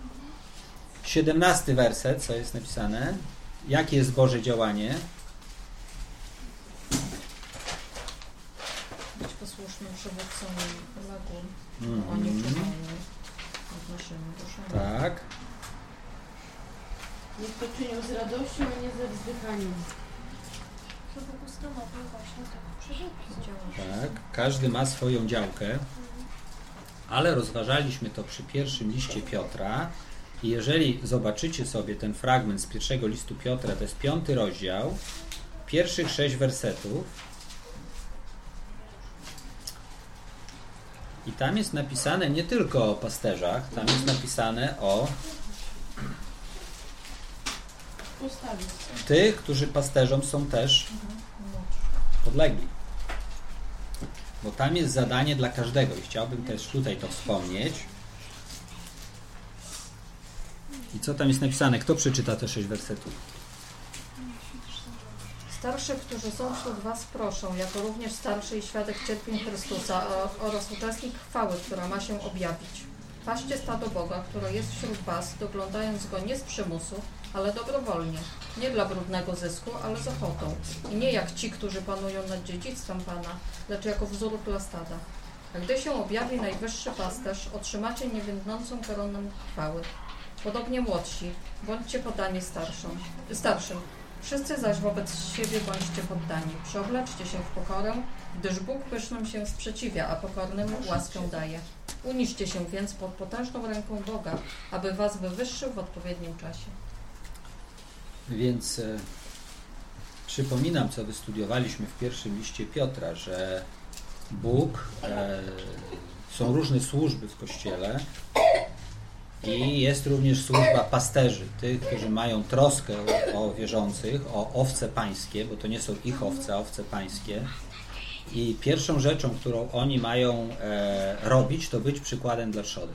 17 werset, co jest napisane? Jakie jest Boże działanie? Być posłusznym przywódcom i kolegom. Oni czynią nad naszymi duszami. Tak. Niech to czynią z radością, a nie ze wzdychaniem. Żeby ustanowił właśnie tego przywódcę. Tak. Każdy ma swoją działkę, ale rozważaliśmy to przy pierwszym liście Piotra. I jeżeli zobaczycie sobie ten fragment z pierwszego listu Piotra, to jest 5 rozdział, pierwszych 6 wersetów, i tam jest napisane nie tylko o pasterzach, tam jest napisane o tych, którzy pasterzom są też podlegli. Bo tam jest zadanie dla każdego i chciałbym też tutaj to wspomnieć. I co tam jest napisane? Kto przeczyta te 6 wersetów? Starszych, którzy są wśród was, proszą, jako również starszy i świadek cierpień Chrystusa oraz uczestnik chwały, która ma się objawić. Paście stado Boga, które jest wśród was, doglądając go nie z przymusu, ale dobrowolnie, nie dla brudnego zysku, ale z ochotą. I nie jak ci, którzy panują nad dziedzictwem Pana, lecz jako wzór dla stada. A gdy się objawi najwyższy pasterz, otrzymacie niewiędnącą koronę chwały. Podobnie młodsi, bądźcie podani starszym. Wszyscy zaś wobec siebie bądźcie poddani. Przyobleczcie się w pokorę, gdyż Bóg pysznym się sprzeciwia, a pokornym łaskę daje. Uniżcie się więc pod potężną ręką Boga, aby was wywyższył w odpowiednim czasie. Więc przypominam, co wystudiowaliśmy w pierwszym liście Piotra, że Bóg, są różne służby w Kościele i jest również służba pasterzy, tych, którzy mają troskę o wierzących, o owce pańskie, bo to nie są ich owce, a owce pańskie. I pierwszą rzeczą, którą oni mają robić, to być przykładem dla trzody.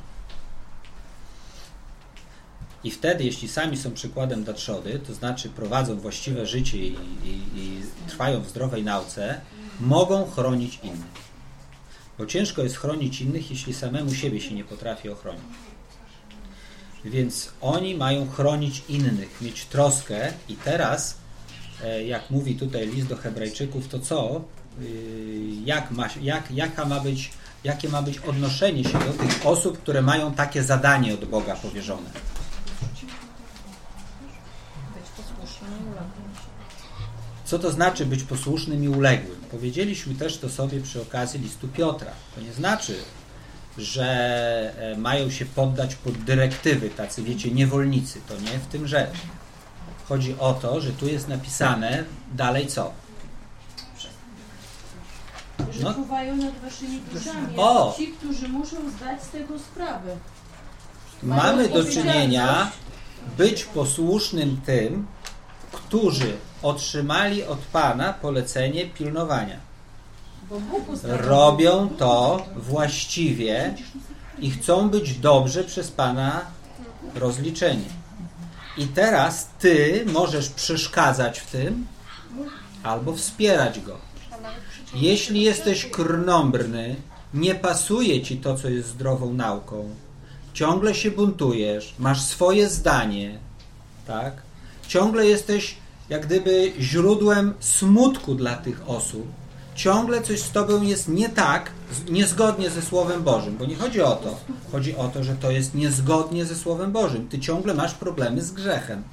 I wtedy, jeśli sami są przykładem dla trzody, to znaczy prowadzą właściwe życie i trwają w zdrowej nauce, mogą chronić innych. Bo ciężko jest chronić innych, jeśli samemu siebie się nie potrafi ochronić. Więc oni mają chronić innych, mieć troskę i teraz, jak mówi tutaj list do Hebrajczyków, to co? Jakie ma być odnoszenie się do tych osób, które mają takie zadanie od Boga powierzone? Być posłusznym i uległym. Co to znaczy być posłusznym i uległym? Powiedzieliśmy też to sobie przy okazji listu Piotra. To nie znaczy, że mają się poddać pod dyrektywy, tacy wiecie, niewolnicy. To nie w tym rzecz. Chodzi o to, że tu jest napisane dalej co? Że czuwają nad waszymi duszami, O! ci, którzy muszą zdać z tego sprawę. Mamy do czynienia być posłusznym tym, którzy otrzymali od Pana polecenie pilnowania. Bo Bóg ustanowił. Robią to właściwie i chcą być dobrze przez Pana rozliczeni. I teraz Ty możesz przeszkadzać w tym albo wspierać Go. Jeśli jesteś krnąbrny, nie pasuje Ci to, co jest zdrową nauką, ciągle się buntujesz, masz swoje zdanie, tak? Ciągle jesteś jak gdyby źródłem smutku dla tych osób, ciągle coś z Tobą jest nie tak, niezgodnie ze Słowem Bożym, bo nie chodzi o to. Chodzi o to, że to jest niezgodnie ze Słowem Bożym. Ty ciągle masz problemy z grzechem.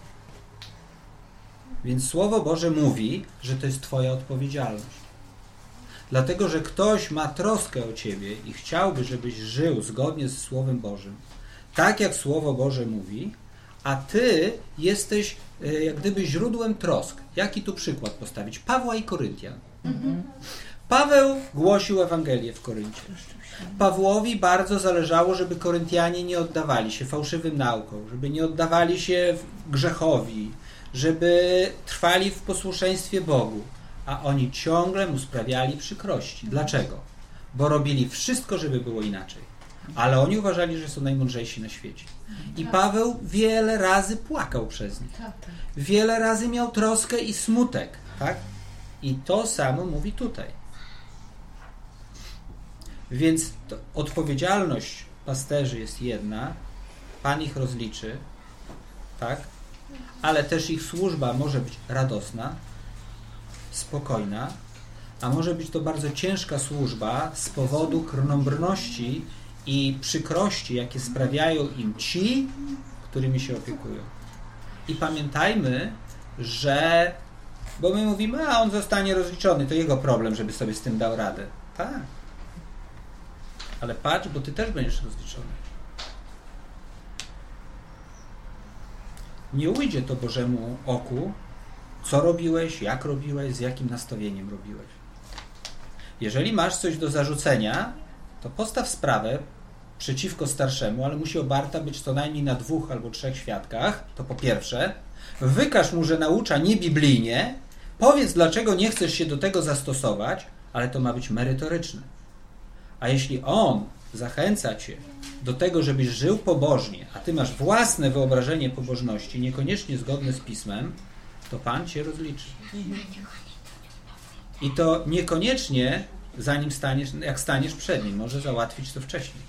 Więc Słowo Boże mówi, że to jest Twoja odpowiedzialność. Dlatego, że ktoś ma troskę o Ciebie i chciałby, żebyś żył zgodnie ze Słowem Bożym, tak jak Słowo Boże mówi, a Ty jesteś jak gdyby źródłem trosk. Jaki tu przykład postawić? Pawła i Koryntian. Paweł głosił Ewangelię w Koryncie. Pawłowi bardzo zależało, żeby Koryntianie nie oddawali się fałszywym naukom, żeby nie oddawali się grzechowi, żeby trwali w posłuszeństwie Bogu, a oni ciągle mu sprawiali przykrości. Dlaczego? Bo robili wszystko, żeby było inaczej. Ale oni uważali, że są najmądrzejsi na świecie. I Paweł wiele razy płakał przez nich. Wiele razy miał troskę i smutek. Tak? I to samo mówi tutaj. Więc odpowiedzialność pasterzy jest jedna. Pan ich rozliczy. Tak? Ale też ich służba może być radosna, spokojna, a może być to bardzo ciężka służba z powodu krnąbrności i przykrości, jakie sprawiają im ci, którymi się opiekują. I pamiętajmy, że, bo my mówimy, a on zostanie rozliczony, to jego problem, żeby sobie z tym dał radę. Tak. Ale patrz, bo ty też będziesz rozliczony. Nie ujdzie to Bożemu oku, co robiłeś, jak robiłeś, z jakim nastawieniem robiłeś. Jeżeli masz coś do zarzucenia, to postaw sprawę przeciwko starszemu, ale musi oparta być co najmniej na 2 albo 3 świadkach, to po pierwsze. Wykaż mu, że naucza niebiblijnie, powiedz, dlaczego nie chcesz się do tego zastosować, ale to ma być merytoryczne. A jeśli on zachęca cię do tego, żebyś żył pobożnie, a ty masz własne wyobrażenie pobożności, niekoniecznie zgodne z Pismem, to Pan cię rozliczy. I to niekoniecznie zanim staniesz, jak staniesz przed nim, może załatwić to wcześniej.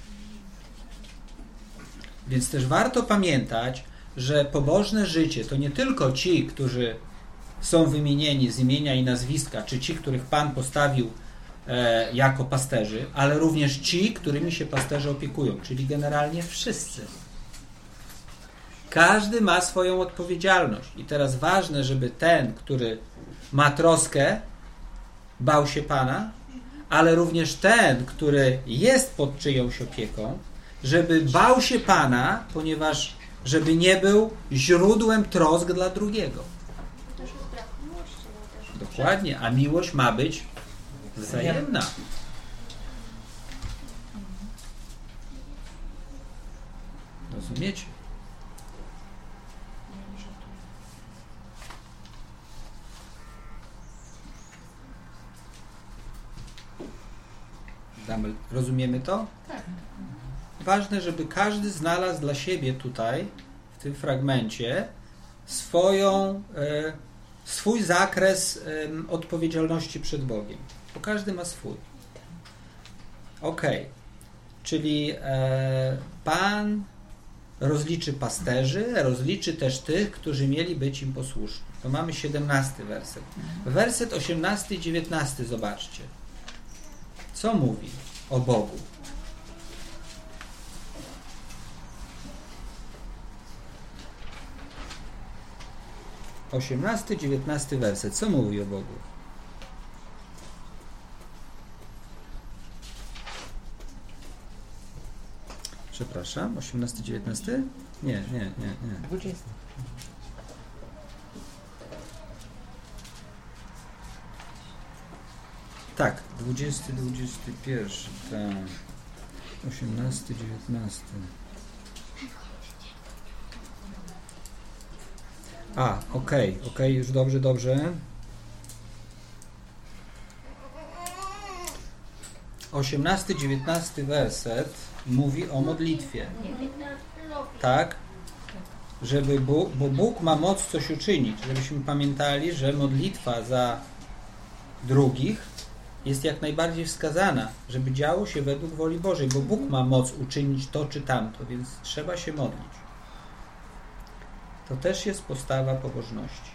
Więc też warto pamiętać, że pobożne życie to nie tylko ci, którzy są wymienieni z imienia i nazwiska, czy ci, których Pan postawił jako pasterzy, ale również ci, którymi się pasterze opiekują, czyli generalnie wszyscy. Każdy ma swoją odpowiedzialność. I teraz ważne, żeby ten, który ma troskę, bał się Pana, ale również ten, który jest pod czyjąś opieką, żeby bał się Pana, ponieważ żeby nie był źródłem trosk dla drugiego. To też jest brak miłości. No też. Dokładnie, a miłość ma być wzajemna. Rozumiecie? Rozumiemy to? Tak. Ważne, żeby każdy znalazł dla siebie tutaj, w tym fragmencie, swój zakres odpowiedzialności przed Bogiem. Bo każdy ma swój. Okej. Czyli Pan rozliczy pasterzy, rozliczy też tych, którzy mieli być im posłuszni. To mamy 17 werset. Werset 18 i 19 zobaczcie. Co mówi o Bogu? Osiemnasty, 19 werset. Co mówi o Bogu? Przepraszam, 18, 19? Nie. 20. Tak, 20, 21, tak. 18, 19. Okej, już dobrze. 18, 19 werset mówi o modlitwie. Tak? Bo Bóg ma moc coś uczynić, żebyśmy pamiętali, że modlitwa za drugich jest jak najbardziej wskazana, żeby działo się według woli Bożej, bo Bóg ma moc uczynić to czy tamto, więc trzeba się modlić. To też jest postawa pobożności.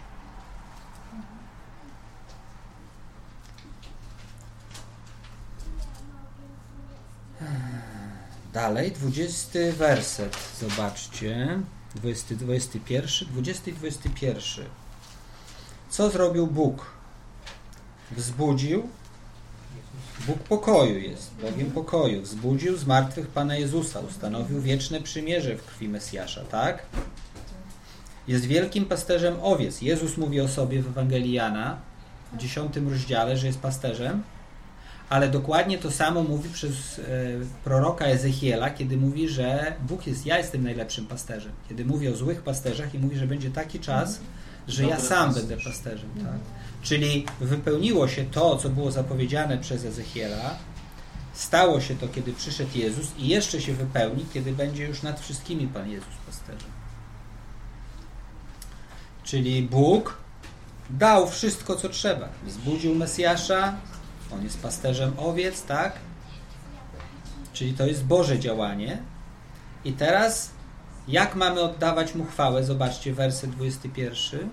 Dalej, 20 werset, zobaczcie, 20 i 21. Co zrobił Bóg? Wzbudził, Bóg pokoju jest, Bogiem pokoju, wzbudził z martwych Pana Jezusa, ustanowił wieczne przymierze w krwi Mesjasza, tak? Jest wielkim pasterzem owiec. Jezus mówi o sobie w Ewangelii Jana, w 10 rozdziale, że jest pasterzem, ale dokładnie to samo mówi przez proroka Ezechiela, kiedy mówi, że Bóg jest, ja jestem najlepszym pasterzem. Kiedy mówi o złych pasterzach i mówi, że będzie taki czas, że ja sam będę pasterzem. Tak? Czyli wypełniło się to, co było zapowiedziane przez Ezechiela, stało się to, kiedy przyszedł Jezus i jeszcze się wypełni, kiedy będzie już nad wszystkimi Pan Jezus pasterzem. Czyli Bóg dał wszystko, co trzeba. Wzbudził Mesjasza, On jest pasterzem owiec, tak? Czyli to jest Boże działanie. I teraz, jak mamy oddawać Mu chwałę? Zobaczcie, werset 21.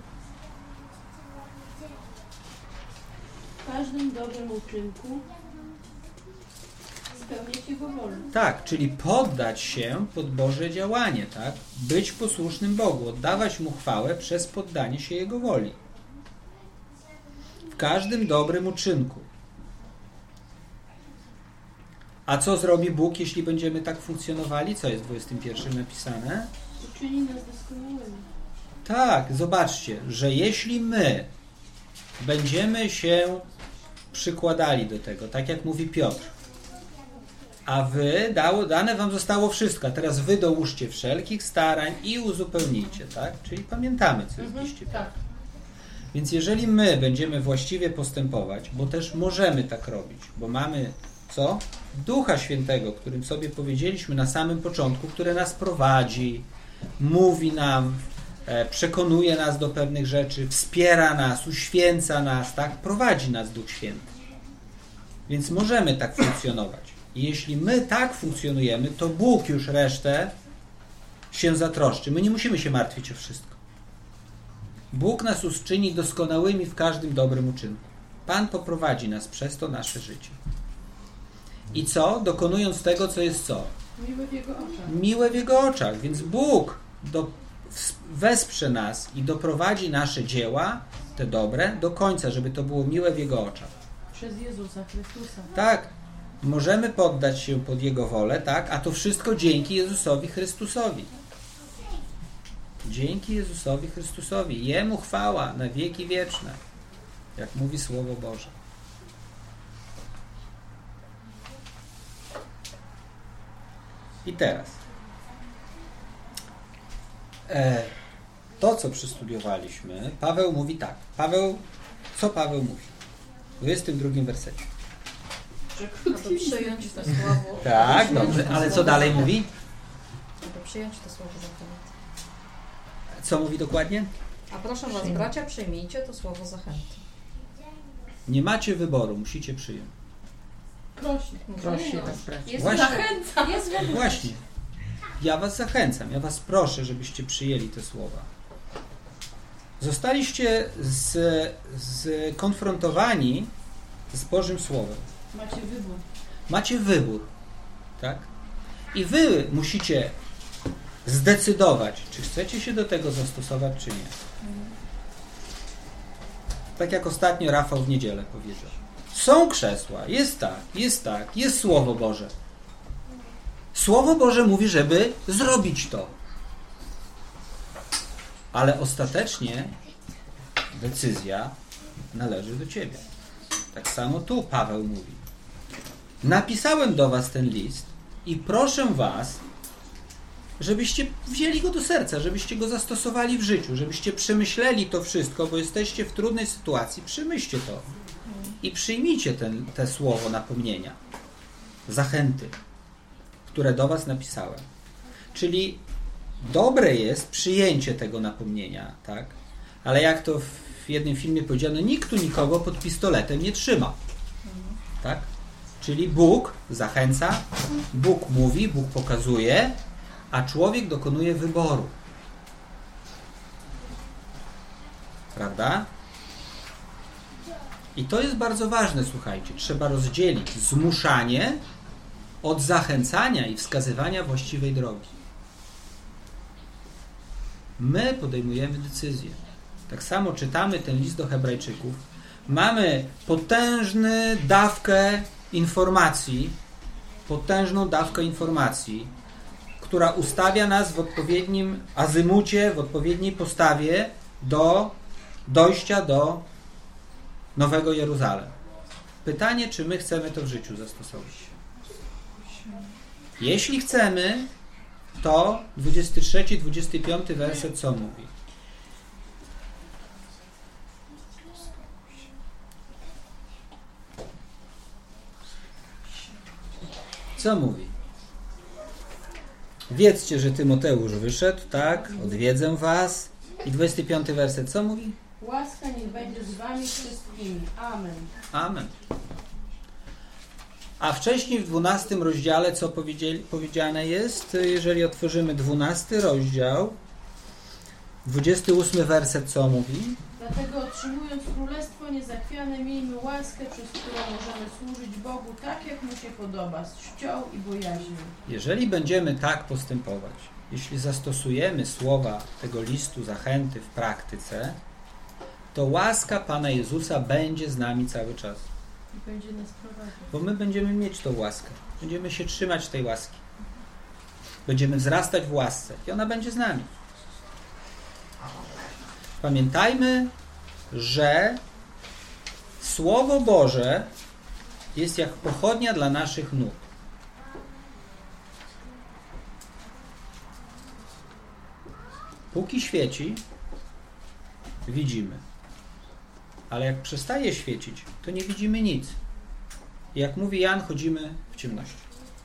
W każdym dobrym uczynku spełniać Jego wolę. Tak, czyli poddać się pod Boże działanie, tak? Być posłusznym Bogu, oddawać Mu chwałę przez poddanie się Jego woli. W każdym dobrym uczynku. A co zrobi Bóg, jeśli będziemy tak funkcjonowali? Co jest w 21 napisane? Uczyni nas doskonałymi. Tak, zobaczcie, że jeśli my będziemy się przykładali do tego, tak jak mówi Piotr, a wy, dane wam zostało wszystko, a teraz wy dołóżcie wszelkich starań i uzupełnijcie, tak? Czyli pamiętamy, co jest w liście Piotra. Więc jeżeli my będziemy właściwie postępować, bo też możemy tak robić, bo mamy co? Ducha Świętego, którym sobie powiedzieliśmy na samym początku, który nas prowadzi, mówi nam, przekonuje nas do pewnych rzeczy, wspiera nas, uświęca nas, tak? Prowadzi nas Duch Święty. Więc możemy tak funkcjonować. I jeśli my tak funkcjonujemy, to Bóg już resztę się zatroszczy. My nie musimy się martwić o wszystko. Bóg nas uczyni doskonałymi w każdym dobrym uczynku. Pan poprowadzi nas przez to nasze życie. I co? Dokonując tego, co jest co? Miłe w Jego oczach. Miłe w Jego oczach. Więc Bóg wesprze nas i doprowadzi nasze dzieła, te dobre, do końca, żeby to było miłe w Jego oczach. Przez Jezusa Chrystusa. Tak, możemy poddać się pod Jego wolę, tak, a to wszystko dzięki Jezusowi Chrystusowi. Dzięki Jezusowi Chrystusowi. Jemu chwała na wieki wieczne, jak mówi Słowo Boże. I teraz to, co przestudiowaliśmy, Paweł mówi tak. Co Paweł mówi? W 22 wersecie. Aby przyjąć to słowo. Tak, dobrze. Ale co dalej mówi? Aby przyjąć to słowo zachęty. Co mówi dokładnie? A proszę was, bracia, przyjmijcie to słowo zachęty. Nie macie wyboru, musicie przyjąć. Prosi was, bracia. Jest Właśnie. zachęca. Jest wybór. Właśnie. Ja was zachęcam, ja was proszę, żebyście przyjęli te słowa. Zostaliście skonfrontowani z Bożym Słowem. Macie wybór. Macie wybór, tak? I wy musicie zdecydować, czy chcecie się do tego zastosować, czy nie. Tak jak ostatnio Rafał w niedzielę powiedział. Są krzesła, jest Słowo Boże. Słowo Boże mówi, żeby zrobić to. Ale ostatecznie decyzja należy do ciebie. Tak samo tu Paweł mówi. Napisałem do was ten list i proszę was, żebyście wzięli go do serca, żebyście go zastosowali w życiu, żebyście przemyśleli to wszystko, bo jesteście w trudnej sytuacji. Przemyślcie to i przyjmijcie te słowo napomnienia, zachęty, które do was napisałem. Czyli dobre jest przyjęcie tego napomnienia, tak? Ale jak to w jednym filmie powiedziano, nikt tu nikogo pod pistoletem nie trzyma. Tak? Czyli Bóg zachęca, Bóg mówi, Bóg pokazuje, a człowiek dokonuje wyboru. Prawda? I to jest bardzo ważne, słuchajcie. Trzeba rozdzielić zmuszanie od zachęcania i wskazywania właściwej drogi. My podejmujemy decyzję. Tak samo czytamy ten list do Hebrajczyków. Mamy potężną dawkę informacji, która ustawia nas w odpowiednim azymucie, w odpowiedniej postawie do dojścia do Nowego Jeruzalem. Pytanie, czy my chcemy to w życiu zastosować. Jeśli chcemy, to 23-25 werset co mówi? Co mówi? Wiedzcie, że Tymoteusz wyszedł, tak? Odwiedzę was. I 25 werset co mówi? Łaska niech będzie z wami wszystkimi. Amen. Amen. A wcześniej w 12 rozdziale co powiedziane jest? Jeżeli otworzymy 12 rozdział, 28 werset co mówi? Dlatego otrzymując królestwo niezachwiane, miejmy łaskę, przez którą możemy służyć Bogu tak, jak mu się podoba, z czcią i bojaźnią. Jeżeli będziemy tak postępować, jeśli zastosujemy słowa tego listu zachęty w praktyce, to łaska Pana Jezusa będzie z nami cały czas. I będzie nas prowadzić. Bo my będziemy mieć tą łaskę. Będziemy się trzymać tej łaski. Będziemy wzrastać w łasce i ona będzie z nami. Pamiętajmy, że Słowo Boże jest jak pochodnia dla naszych nóg. Póki świeci, widzimy. Ale jak przestaje świecić, to nie widzimy nic. I jak mówi Jan, chodzimy w ciemności.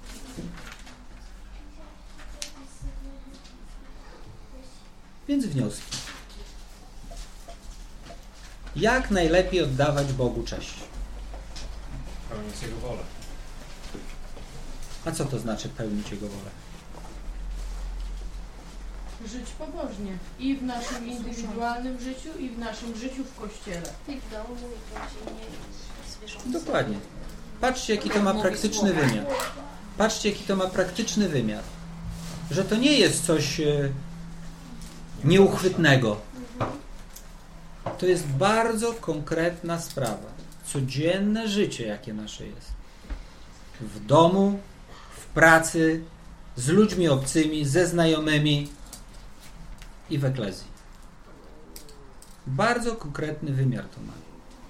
Więc wnioski. Jak najlepiej oddawać Bogu cześć? Pełnić Jego wolę. A co to znaczy pełnić Jego wolę? Żyć pobożnie. I w naszym indywidualnym życiu, i w naszym życiu w Kościele. I w domu, i w rodzinie, i z wierzącym. Dokładnie. Patrzcie, jaki to ma praktyczny wymiar. Patrzcie, jaki to ma praktyczny wymiar. Że to nie jest coś nieuchwytnego. To jest bardzo konkretna sprawa. Codzienne życie, jakie nasze jest. W domu, w pracy, z ludźmi obcymi, ze znajomymi i w eklezji. Bardzo konkretny wymiar to ma.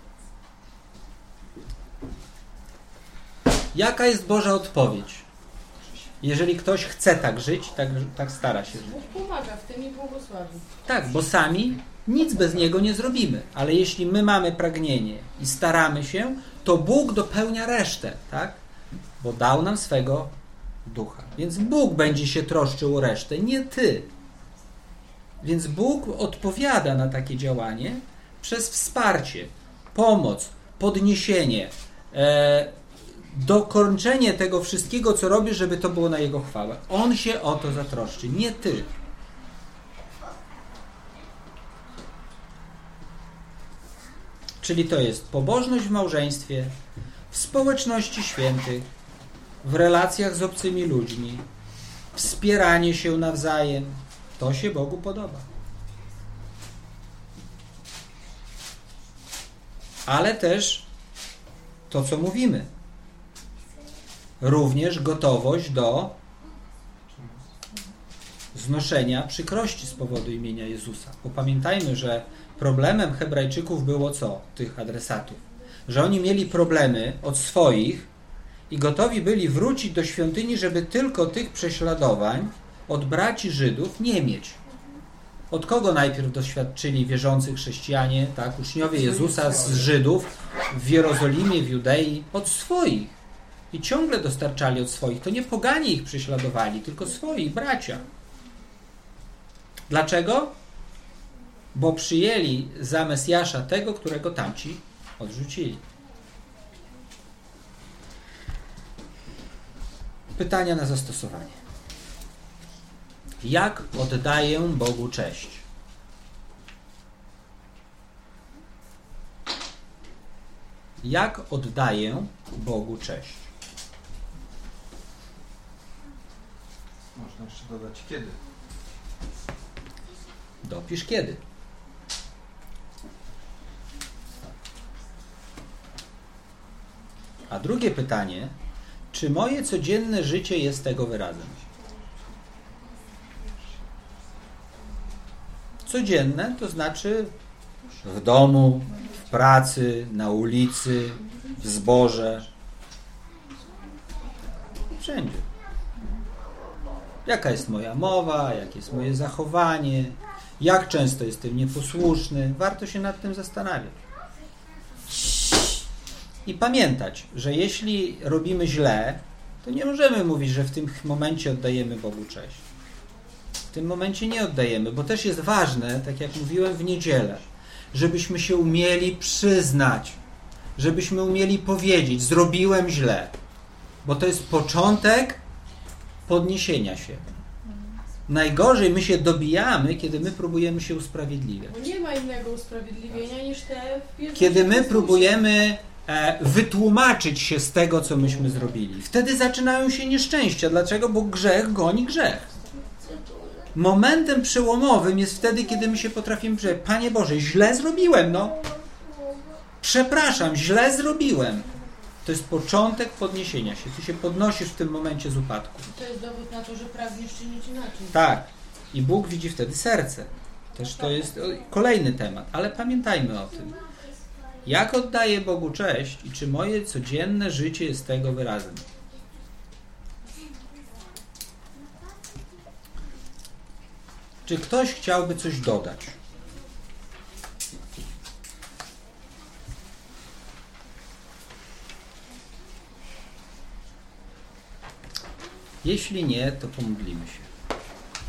Jaka jest Boża odpowiedź? Jeżeli ktoś chce tak żyć, tak stara się żyć. Bóg pomaga w tym i błogosławi. Tak, bo sami nic bez Niego nie zrobimy. Ale jeśli my mamy pragnienie i staramy się, to Bóg dopełnia resztę, tak? Bo dał nam swego Ducha. Więc Bóg będzie się troszczył o resztę, nie ty. Więc Bóg odpowiada na takie działanie przez wsparcie, pomoc, podniesienie, dokończenie tego wszystkiego, co robi, żeby to było na Jego chwałę. On się o to zatroszczy, nie ty. Czyli to jest pobożność w małżeństwie, w społeczności świętych, w relacjach z obcymi ludźmi, wspieranie się nawzajem. To się Bogu podoba. Ale też to, co mówimy. Również gotowość do znoszenia przykrości z powodu imienia Jezusa. Bo pamiętajmy, że problemem Hebrajczyków było co? Tych adresatów. Że oni mieli problemy od swoich i gotowi byli wrócić do świątyni, żeby tylko tych prześladowań od braci Żydów nie mieć. Od kogo najpierw doświadczyli wierzący chrześcijanie, tak, uczniowie Jezusa z Żydów w Jerozolimie, w Judei? Od swoich. I ciągle dostarczali od swoich. To nie poganie ich prześladowali, tylko swoi bracia. Dlaczego? Bo przyjęli za Mesjasza tego, którego tamci odrzucili. Pytania na zastosowanie. Jak oddaję Bogu cześć? Jak oddaję Bogu cześć? Można jeszcze dodać kiedy. Dopisz kiedy. A drugie pytanie, czy moje codzienne życie jest tego wyrazem? Codzienne to znaczy w domu, w pracy, na ulicy, w zborze. Wszędzie. Jaka jest moja mowa, jakie jest moje zachowanie, jak często jestem nieposłuszny. Warto się nad tym zastanawiać. I pamiętać, że jeśli robimy źle, to nie możemy mówić, że w tym momencie oddajemy Bogu cześć. W tym momencie nie oddajemy, bo też jest ważne, tak jak mówiłem w niedzielę, żebyśmy się umieli przyznać, żebyśmy umieli powiedzieć, zrobiłem źle, bo to jest początek podniesienia się. Najgorzej my się dobijamy, kiedy my próbujemy się usprawiedliwiać. Bo nie ma innego usprawiedliwienia niż te... Kiedy my próbujemy wytłumaczyć się z tego, co myśmy zrobili. Wtedy zaczynają się nieszczęścia. Dlaczego? Bo grzech goni grzech. Momentem przełomowym jest wtedy, kiedy my się potrafimy powiedzieć: Panie Boże, źle zrobiłem, no. Przepraszam, źle zrobiłem. To jest początek podniesienia się. Ty się podnosisz w tym momencie z upadku. To jest dowód na to, że pragniesz czynić inaczej. Tak. I Bóg widzi wtedy serce. Też to jest kolejny temat. Ale pamiętajmy o tym. Jak oddaję Bogu cześć i czy moje codzienne życie jest tego wyrazem? Czy ktoś chciałby coś dodać? Jeśli nie, to pomodlimy się.